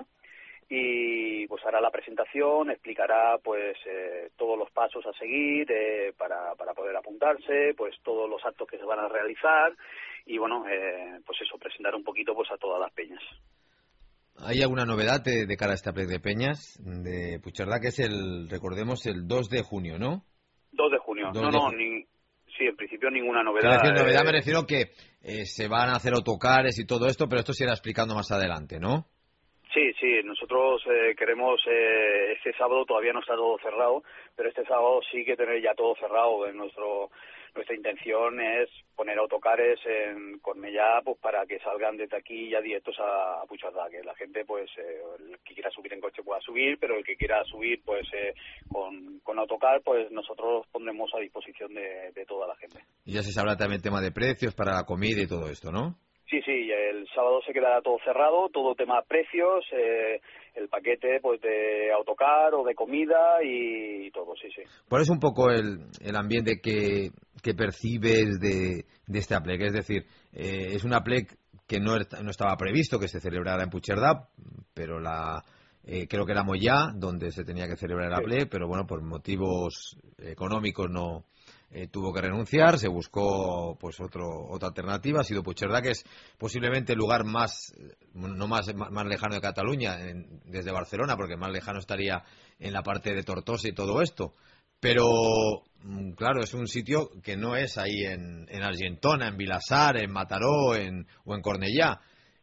y pues hará la presentación, explicará pues todos los pasos a seguir para poder apuntarse, pues todos los actos que se van a realizar y bueno, pues eso, presentar un poquito pues a todas las peñas. ¿Hay alguna novedad de cara a esta PLEC de Peñas de Puigcerdà, que es recordemos, el 2 de junio, ¿no? 2 de junio. Sí, en principio ninguna novedad. Decir, novedad me refiero que se van a hacer autocares y todo esto, pero esto se irá explicando más adelante, ¿no? Sí, nosotros queremos, este sábado todavía no está todo cerrado, pero este sábado sí que tener ya todo cerrado. Nuestra intención es poner autocares en Cornellà pues para que salgan desde aquí ya directos a Puigcerdà, que la gente pues el que quiera subir en coche pueda subir, pero el que quiera subir pues con autocar pues nosotros los pondremos a disposición de toda la gente. Y ya se sabrá también el tema de precios para la comida y todo esto, ¿no? Sí, el sábado se quedará todo cerrado, todo tema precios, el paquete pues de autocar o de comida y todo, sí. ¿Cuál es un poco el ambiente que percibes de esta PLEC? Es decir, es una PLEC que no estaba previsto que se celebrara en Puigcerdà, pero creo que era Mollà donde se tenía que celebrar la PLEC, pero bueno, por motivos económicos no tuvo que renunciar, se buscó pues otra alternativa, ha sido Puigcerdà, que es posiblemente el lugar más lejano de Cataluña, desde Barcelona, porque más lejano estaría en la parte de Tortosa y todo esto. Pero, claro, es un sitio que no es ahí en Argentona, en Vilassar, en Mataró o en Cornellà.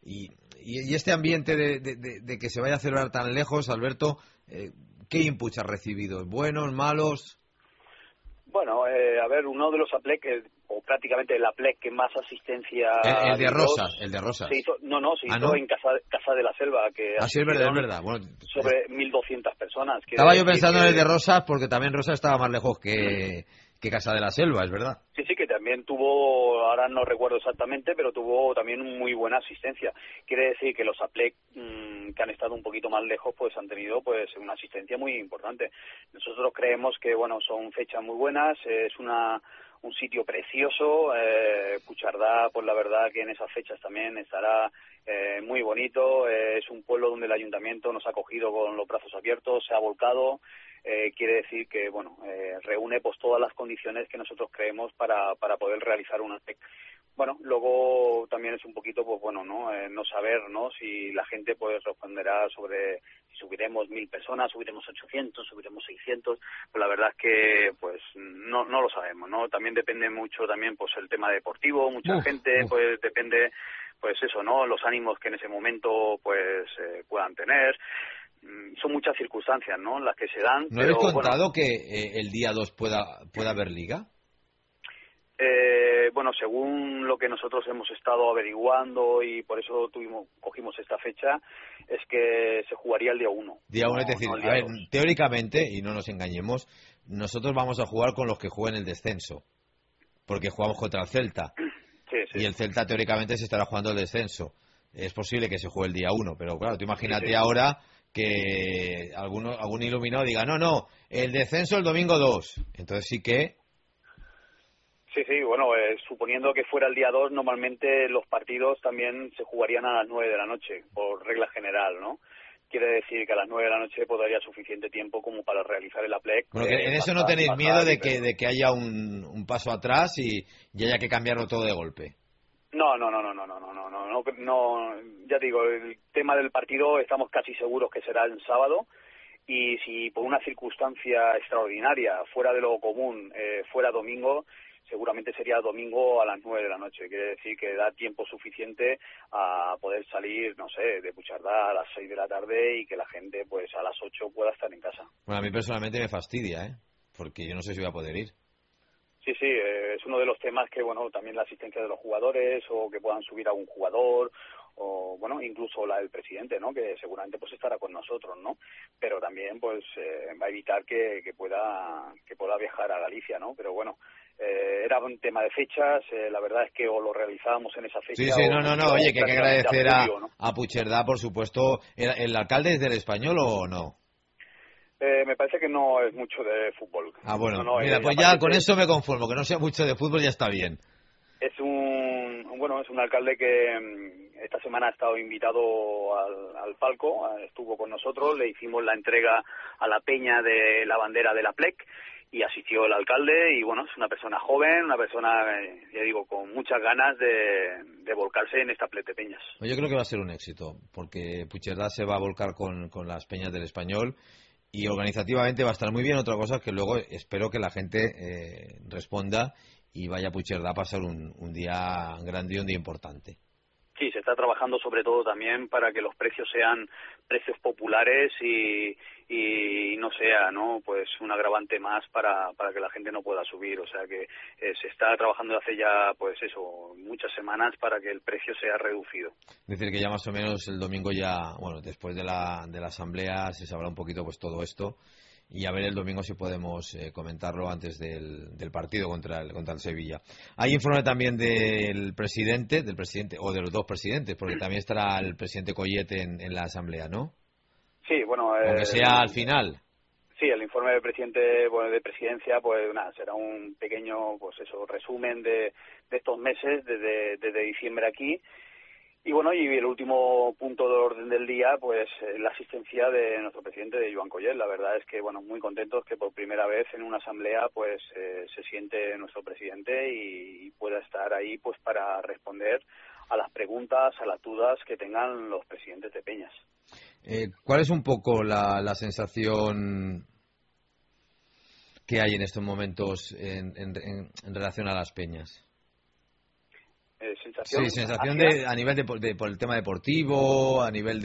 Y este ambiente de que se vaya a celebrar tan lejos, Alberto, ¿qué inputs has recibido? ¿Buenos, malos? Bueno, a ver, uno de los APLEC, o prácticamente el APLEC que más asistencia... El de Rosas. Se hizo en Casa de la Selva, que sí, es verdad. Bueno, sobre 1.200 personas. Estaba yo pensando en el de Rosas, porque también Rosas estaba más lejos que Casa de la Selva, es verdad. Sí, que también tuvo, ahora no recuerdo exactamente, pero tuvo también muy buena asistencia. Quiere decir que los APLEC que han estado un poquito más lejos pues han tenido pues una asistencia muy importante. Nosotros creemos que bueno, son fechas muy buenas, es un sitio precioso, Puigcerdà pues la verdad que en esas fechas también estará muy bonito, es un pueblo donde el ayuntamiento nos ha acogido con los brazos abiertos, se ha volcado. Quiere decir que bueno, reúne pues todas las condiciones que nosotros creemos para poder realizar una PLEC. Bueno, luego también es un poquito pues bueno, no saber, ¿no? Si la gente pues responderá sobre si subiremos 1.000 personas, subiremos 800, subiremos 600, pues la verdad es que pues no lo sabemos, ¿no? También depende mucho también pues el tema deportivo, mucha gente pues depende pues eso, ¿no? Los ánimos que en ese momento pues puedan tener. Son muchas circunstancias, ¿no?, las que se dan. ¿No habéis contado que el día 2 pueda haber liga? Bueno, según lo que nosotros hemos estado averiguando y por eso cogimos esta fecha, es que se jugaría el día 1. Día 1, es decir, a ver, teóricamente, y no nos engañemos, nosotros vamos a jugar con los que jueguen el descenso, porque jugamos contra el Celta. Sí. Y el Celta teóricamente se estará jugando el descenso. Es posible que se juegue el día 1, pero claro, tú imagínate ahora que algún iluminado diga, no, el descenso el domingo 2. Entonces sí que... Sí, bueno, suponiendo que fuera el día 2, normalmente los partidos también se jugarían a las 9 de la noche, por regla general, ¿no? quiere decir que a las 9 de la noche podría suficiente tiempo como para realizar el aplec. Bueno, que en eso no tenéis miedo de que haya un paso atrás y haya que cambiarlo todo de golpe. No, ya digo, el tema del partido estamos casi seguros que será el sábado, y si por una circunstancia extraordinaria, fuera de lo común, fuera domingo, seguramente sería domingo a las 9 de la noche. Quiere decir que da tiempo suficiente a poder salir, no sé, de Puigcerdá a las 6 de la tarde y que la gente pues a las 8 pueda estar en casa. Bueno, a mí personalmente me fastidia, porque yo no sé si voy a poder ir. Sí, es uno de los temas que, bueno, también la asistencia de los jugadores, o que puedan subir a un jugador, o, bueno, incluso la del presidente, ¿no?, que seguramente pues estará con nosotros, ¿no?, pero también pues va a evitar que pueda viajar a Galicia, ¿no?, pero bueno, era un tema de fechas, la verdad es que o lo realizábamos en esa fecha. Sí, oye, que hay que agradecer a Puigcerdá, por supuesto. ¿El alcalde es del Español o no? Me parece que no es mucho de fútbol. Ah, bueno, mira, pues ya con eso me conformo, que no sea mucho de fútbol ya está bien. Es un alcalde que esta semana ha estado invitado al palco, estuvo con nosotros, le hicimos la entrega a la peña de la bandera de la PLEC y asistió el alcalde, y bueno, es una persona joven, una persona, ya digo, con muchas ganas de volcarse en esta PLEC de peñas. Yo creo que va a ser un éxito, porque Puigcerdá se va a volcar con las peñas del Español. Y organizativamente va a estar muy bien. Otra cosa es que luego espero que la gente responda y vaya a Puigcerdá a pasar un día grande y un día importante. Sí, se está trabajando sobre todo también para que los precios sean precios populares y no sea, ¿no?, pues un agravante más para que la gente no pueda subir. O sea que se está trabajando hace ya, pues eso, muchas semanas para que el precio sea reducido. Es decir, que ya más o menos el domingo ya, bueno, después de la asamblea se sabrá un poquito pues todo esto, y a ver el domingo si podemos comentarlo antes del partido contra el Sevilla. Hay informe también del presidente o de los dos presidentes, porque también estará el presidente Collet en la asamblea, ¿no? Sí, bueno, aunque sea al final. Sí, el informe del presidente, bueno, de presidencia, pues nada, será un pequeño, pues eso, resumen de estos meses desde diciembre aquí. Y bueno, y el último punto de orden del día, pues la asistencia de nuestro presidente, de Joan Collet. La verdad es que, bueno, muy contentos que por primera vez en una asamblea, pues se siente nuestro presidente y pueda estar ahí, pues para responder a las preguntas, a las dudas que tengan los presidentes de peñas. ¿Cuál es un poco la sensación que hay en estos momentos en relación a las peñas? Sensación a nivel por el tema deportivo, a nivel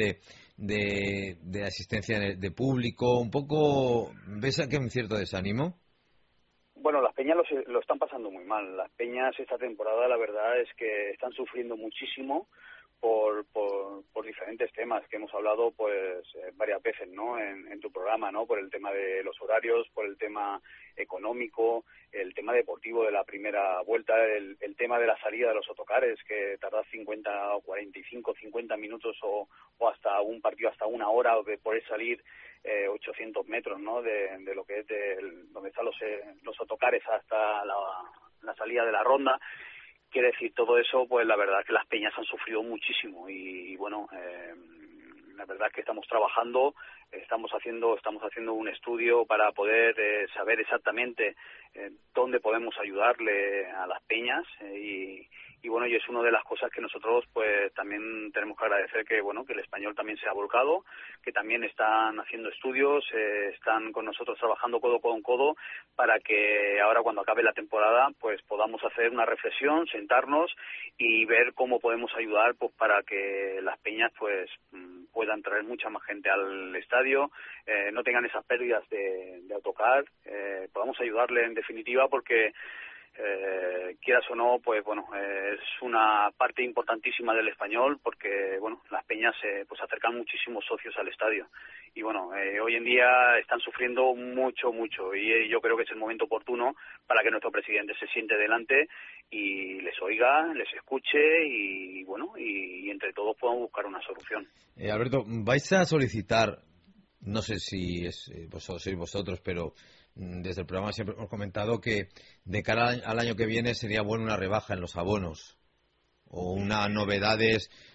de asistencia de público, un poco, ¿ves que hay un cierto desánimo? Bueno, las peñas lo están pasando muy mal. Las peñas esta temporada, la verdad es que están sufriendo muchísimo por diferentes temas que hemos hablado pues varias veces, ¿no?, en tu programa, ¿no?, por el tema de los horarios, por el tema económico, el tema deportivo de la primera vuelta, el tema de la salida de los autocares, que tarda 50 o 45, 50 minutos o hasta un partido, hasta una hora de poder salir 800 metros, ¿no?, de lo que es donde están los autocares hasta la salida de la ronda. Quiere decir, todo eso, pues la verdad es que las peñas han sufrido muchísimo y bueno, la verdad es que estamos trabajando, estamos haciendo un estudio para poder saber exactamente dónde podemos ayudarle a las peñas y bueno, y es una de las cosas que nosotros pues también tenemos que agradecer, que bueno, que el Español también se ha volcado, que también están haciendo estudios, están con nosotros trabajando codo con codo para que ahora, cuando acabe la temporada, pues podamos hacer una reflexión, sentarnos y ver cómo podemos ayudar pues para que las peñas pues puedan traer mucha más gente al estadio, no tengan esas pérdidas de autocar, podamos ayudarle en definitiva, porque quieras o no, pues bueno, es una parte importantísima del Español, porque bueno, las peñas pues acercan muchísimos socios al estadio y bueno, hoy en día están sufriendo mucho y yo creo que es el momento oportuno para que nuestro presidente se siente delante y les oiga, les escuche y bueno, y entre todos podamos buscar una solución. Alberto, vais a solicitar, no sé si sois vosotros, pero desde el programa siempre hemos comentado que de cara al año que viene sería bueno una rebaja en los abonos o unas novedades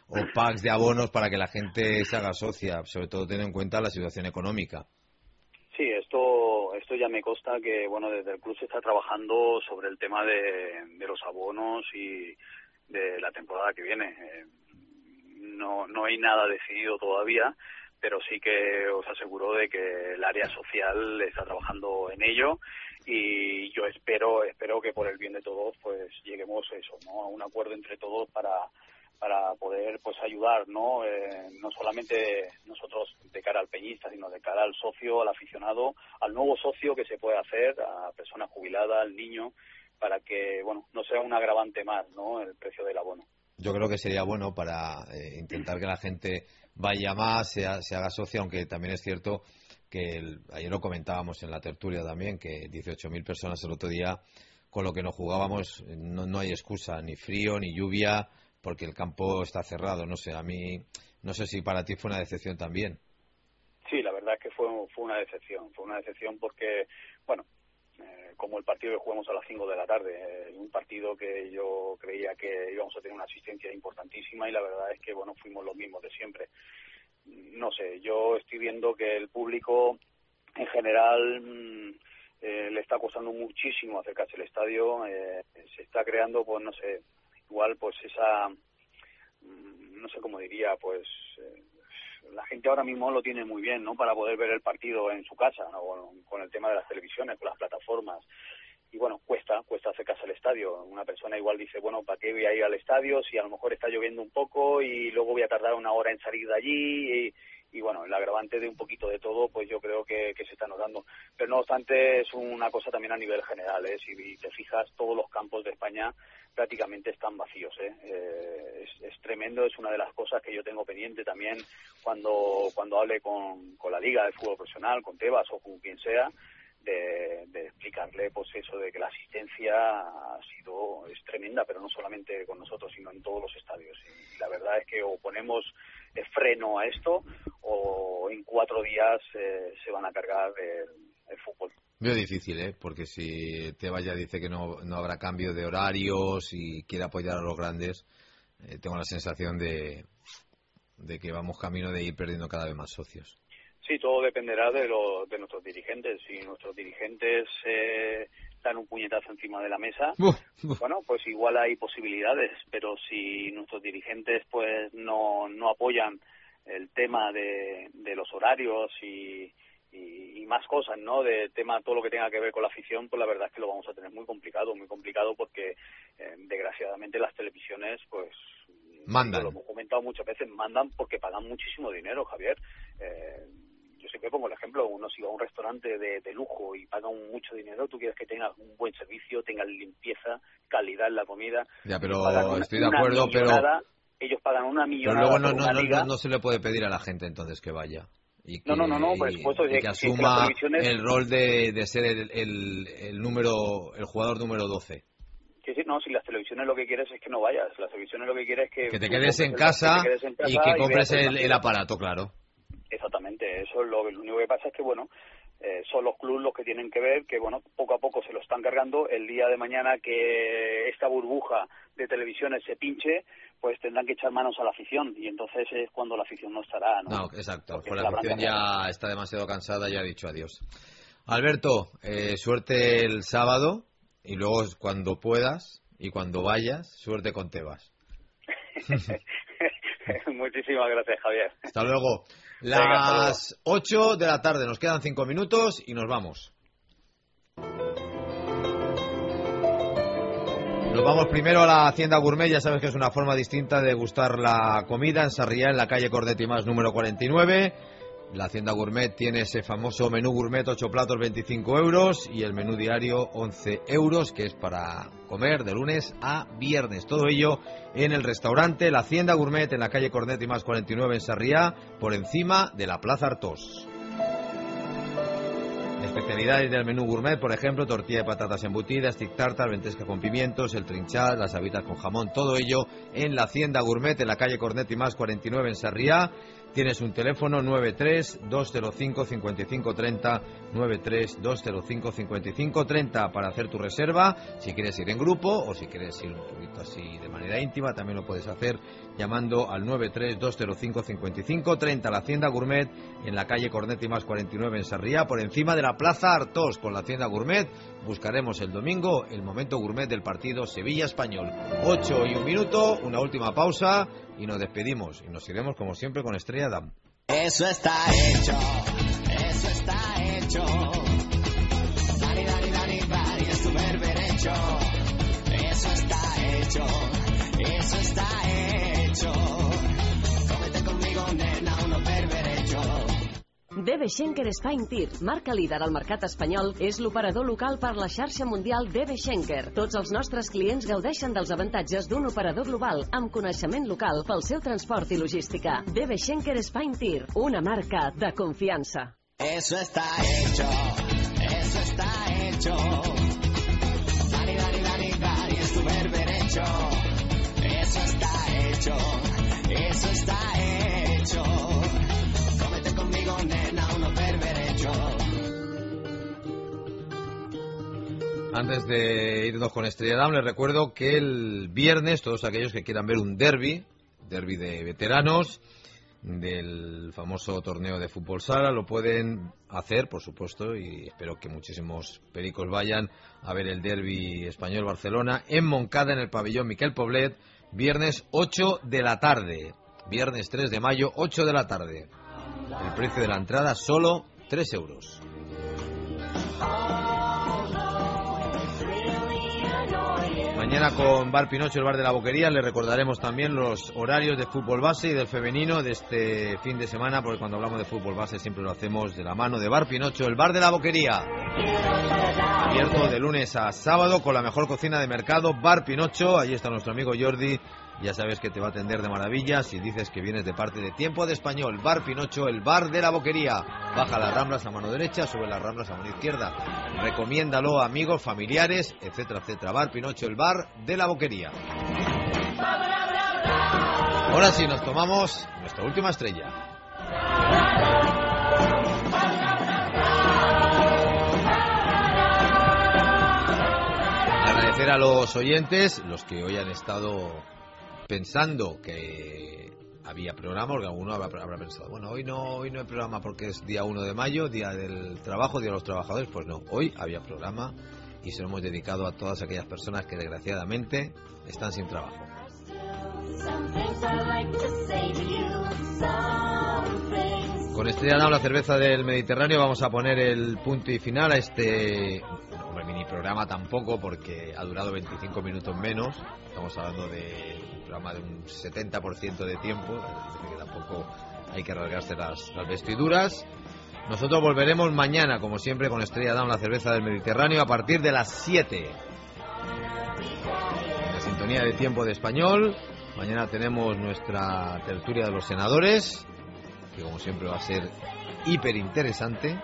o packs de abonos para que la gente se haga socia, sobre todo teniendo en cuenta la situación económica. Sí, esto ya me consta que, bueno, desde el club se está trabajando sobre el tema de los abonos y de la temporada que viene. No hay nada decidido todavía, pero sí que os aseguro de que el área social está trabajando en ello y yo espero que por el bien de todos pues lleguemos a un acuerdo entre todos para poder pues ayudar, no solamente nosotros de cara al peñista, sino de cara al socio, al aficionado, al nuevo socio que se puede hacer, a persona jubilada, al niño, para que no sea un agravante más, ¿no?, el precio del abono. Yo creo que sería bueno para intentar que la gente vaya más, se haga socia, aunque también es cierto que ayer lo comentábamos en la tertulia también, que 18.000 personas el otro día, con lo que nos jugábamos, no hay excusa, ni frío, ni lluvia, porque el campo está cerrado. No sé, a mí, no sé si para ti fue una decepción también. Sí, la verdad es que fue una decepción. Fue una decepción porque, como el partido que jugamos a las 5 de la tarde, un partido que yo creía que íbamos a tener una asistencia importantísima y la verdad es que, fuimos los mismos de siempre. No sé, yo estoy viendo que el público en general le está costando muchísimo acercarse al estadio, se está creando, igual esa, no sé cómo diría, la gente ahora mismo lo tiene muy bien, ¿no?, para poder ver el partido en su casa, ¿no?, con el tema de las televisiones, con las plataformas. Y cuesta acercarse al estadio. Una persona igual dice, ¿para qué voy a ir al estadio si a lo mejor está lloviendo un poco y luego voy a tardar una hora en salir de allí? Y el agravante de un poquito de todo, pues yo creo que se está notando. Pero no obstante, es una cosa también a nivel general, ¿eh? Si te fijas, todos los campos de España prácticamente están vacíos, ¿eh? Es tremendo, es una de las cosas que yo tengo pendiente también cuando hable con la Liga de Fútbol Profesional, con Tebas o con quien sea, de explicarle eso de que la asistencia es tremenda, pero no solamente con nosotros, sino en todos los estadios. Y la verdad es que o ponemos freno a esto o en 4 días se van a cargar el fútbol. Veo difícil, porque si Tebas ya dice que no habrá cambio de horarios y quiere apoyar a los grandes, tengo la sensación de que vamos camino de ir perdiendo cada vez más socios. Sí, todo dependerá de nuestros dirigentes. Si nuestros dirigentes dan un puñetazo encima de la mesa, pues igual hay posibilidades. Pero si nuestros dirigentes no apoyan el tema de los horarios y más cosas, ¿no?, de tema todo lo que tenga que ver con la afición, pues la verdad es que lo vamos a tener muy complicado porque desgraciadamente las televisiones mandan. Lo hemos comentado muchas veces, mandan porque pagan muchísimo dinero, Javier. Yo siempre pongo el ejemplo, uno si va a un restaurante de lujo y paga mucho dinero, tú quieres que tenga un buen servicio, tenga limpieza, calidad en la comida. Ya, pero estoy de acuerdo, pero ellos pagan una millonada. Pero luego no se le puede pedir a la gente entonces que vaya. Y que, por supuesto, y que asuma el rol de ser el jugador número 12. Sí, si las televisiones lo que quieres es que no vayas, las televisiones lo que quieres es que te quedes en casa y que compres el aparato, claro. Exactamente, eso es lo único que pasa es que, son los clubes los que tienen que ver que, poco a poco se lo están cargando. El día de mañana que esta burbuja de televisiones se pinche, pues tendrán que echar manos a la afición y entonces es cuando la afición no estará, ¿no? No, exacto, pues la afición ya está demasiado cansada, ya ha dicho adiós. Alberto, suerte el sábado y luego cuando puedas y cuando vayas, suerte con Tebas. Muchísimas gracias, Javier. Hasta luego. Las 8 de la tarde, nos quedan 5 minutos y nos vamos. Nos vamos primero a la Hacienda Gourmet, ya sabes que es una forma distinta de gustar la comida en Sarriá, en la calle Cordet y Mas, número 49. La Hacienda Gourmet tiene ese famoso menú gourmet, 8 platos, 25 euros, y el menú diario, 11 euros, que es para comer de lunes a viernes. Todo ello en el restaurante La Hacienda Gourmet, en la calle Cornet y Mas 49 en Sarriá, por encima de la Plaza Artós. Especialidades del menú gourmet, por ejemplo, tortilla de patatas embutidas, tic tartar, ventesca con pimientos, el trinchal, las habitas con jamón, todo ello en la Hacienda Gourmet, en la calle Cornet y Mas 49 en Sarriá. Tienes un teléfono 93-205-5530, 93-205-5530 para hacer tu reserva. Si quieres ir en grupo o si quieres ir un poquito así de manera íntima, también lo puedes hacer llamando al 93-205-5530. La Hacienda Gourmet en la calle Cornetti más 49 en Sarriá, por encima de la Plaza Artós. Con la Hacienda Gourmet buscaremos el domingo el momento gourmet del partido Sevilla-Español. 8:01, una última pausa y nos despedimos. Y nos iremos como siempre con Estrella Damm. Eso está hecho, eso está hecho. Dani, Dani, Dani, Dani, es tu berberecho. Eso está hecho, eso está hecho. Cómete conmigo, nena, unos berberechos. DB Schenker Spain Tir, marca líder al mercat espanyol, és l'operador local per la xarxa mundial DB Schenker. Tots els nostres clients gaudeixen dels avantatges d'un operador global amb coneixement local pel seu transport i logística. DB Schenker Spain Tir, una marca de confiança. Eso está hecho, eso está hecho. Dani, Dani, Dani, Dani, es tu berberecho. Eso está hecho, eso está hecho. Cómete conmigo, nena, unos berberechos. Antes de irnos con Estrella Damm, les recuerdo que el viernes, todos aquellos que quieran ver un derbi de veteranos, del famoso torneo de fútbol sala, lo pueden hacer, por supuesto, y espero que muchísimos pericos vayan a ver el derbi español-Barcelona en Moncada, en el pabellón Miquel Poblet, viernes 8 de la tarde, viernes 3 de mayo, 8 de la tarde. El precio de la entrada solo 3 euros. Mañana con Bar Pinocho, el bar de la Boquería, le recordaremos también los horarios de fútbol base y del femenino de este fin de semana, porque cuando hablamos de fútbol base siempre lo hacemos de la mano de Bar Pinocho, el bar de la Boquería. Abierto de lunes a sábado con la mejor cocina de mercado, Bar Pinocho. Allí está nuestro amigo Jordi. Ya sabes que te va a atender de maravilla si dices que vienes de parte de Tiempo de Español. Bar Pinocho, el bar de la Boquería. Baja las Ramblas a mano derecha, sube las Ramblas a mano izquierda. Recomiéndalo a amigos, familiares, etcétera, etcétera. Bar Pinocho, el bar de la Boquería. Ahora sí, nos tomamos nuestra última estrella. Agradecer a los oyentes, los que hoy han estado pensando que había programa, porque alguno habrá pensado, bueno, hoy no hay programa porque es día 1 de mayo, día del trabajo, día de los trabajadores. Pues no, hoy había programa y se lo hemos dedicado a todas aquellas personas que desgraciadamente están sin trabajo. Con Estrella Damm, la cerveza del Mediterráneo, vamos a poner el punto y final a este mini programa. Tampoco, porque ha durado 25 minutos menos. Estamos hablando de un programa de un 70% de tiempo, así que tampoco hay que rasgarse las vestiduras. Nosotros volveremos mañana, como siempre, con Estrella Damm, la cerveza del Mediterráneo, a partir de las 7. En la sintonía de Tiempo de Español. Mañana tenemos nuestra tertulia de los senadores, que como siempre va a ser hiper interesante.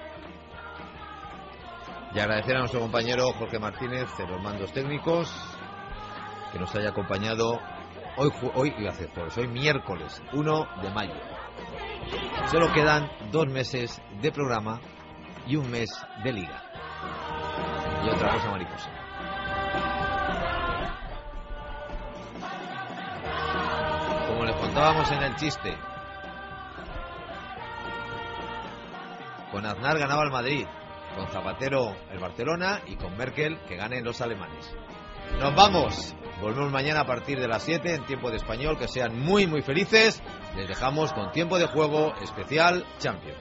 Y agradecer a nuestro compañero Jorge Martínez de los mandos técnicos, que nos haya acompañado hoy miércoles 1 de mayo. Solo quedan 2 meses de programa y 1 mes de liga. Y otra cosa mariposa. Como les contábamos en el chiste, con Aznar ganaba el Madrid, con Zapatero el Barcelona y con Merkel que ganen los alemanes. Nos vamos, volvemos mañana a partir de las 7 en Tiempo de Español. Que sean muy muy felices. Les dejamos con Tiempo de Juego especial Champions.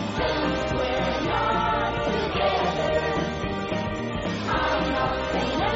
I'm not saying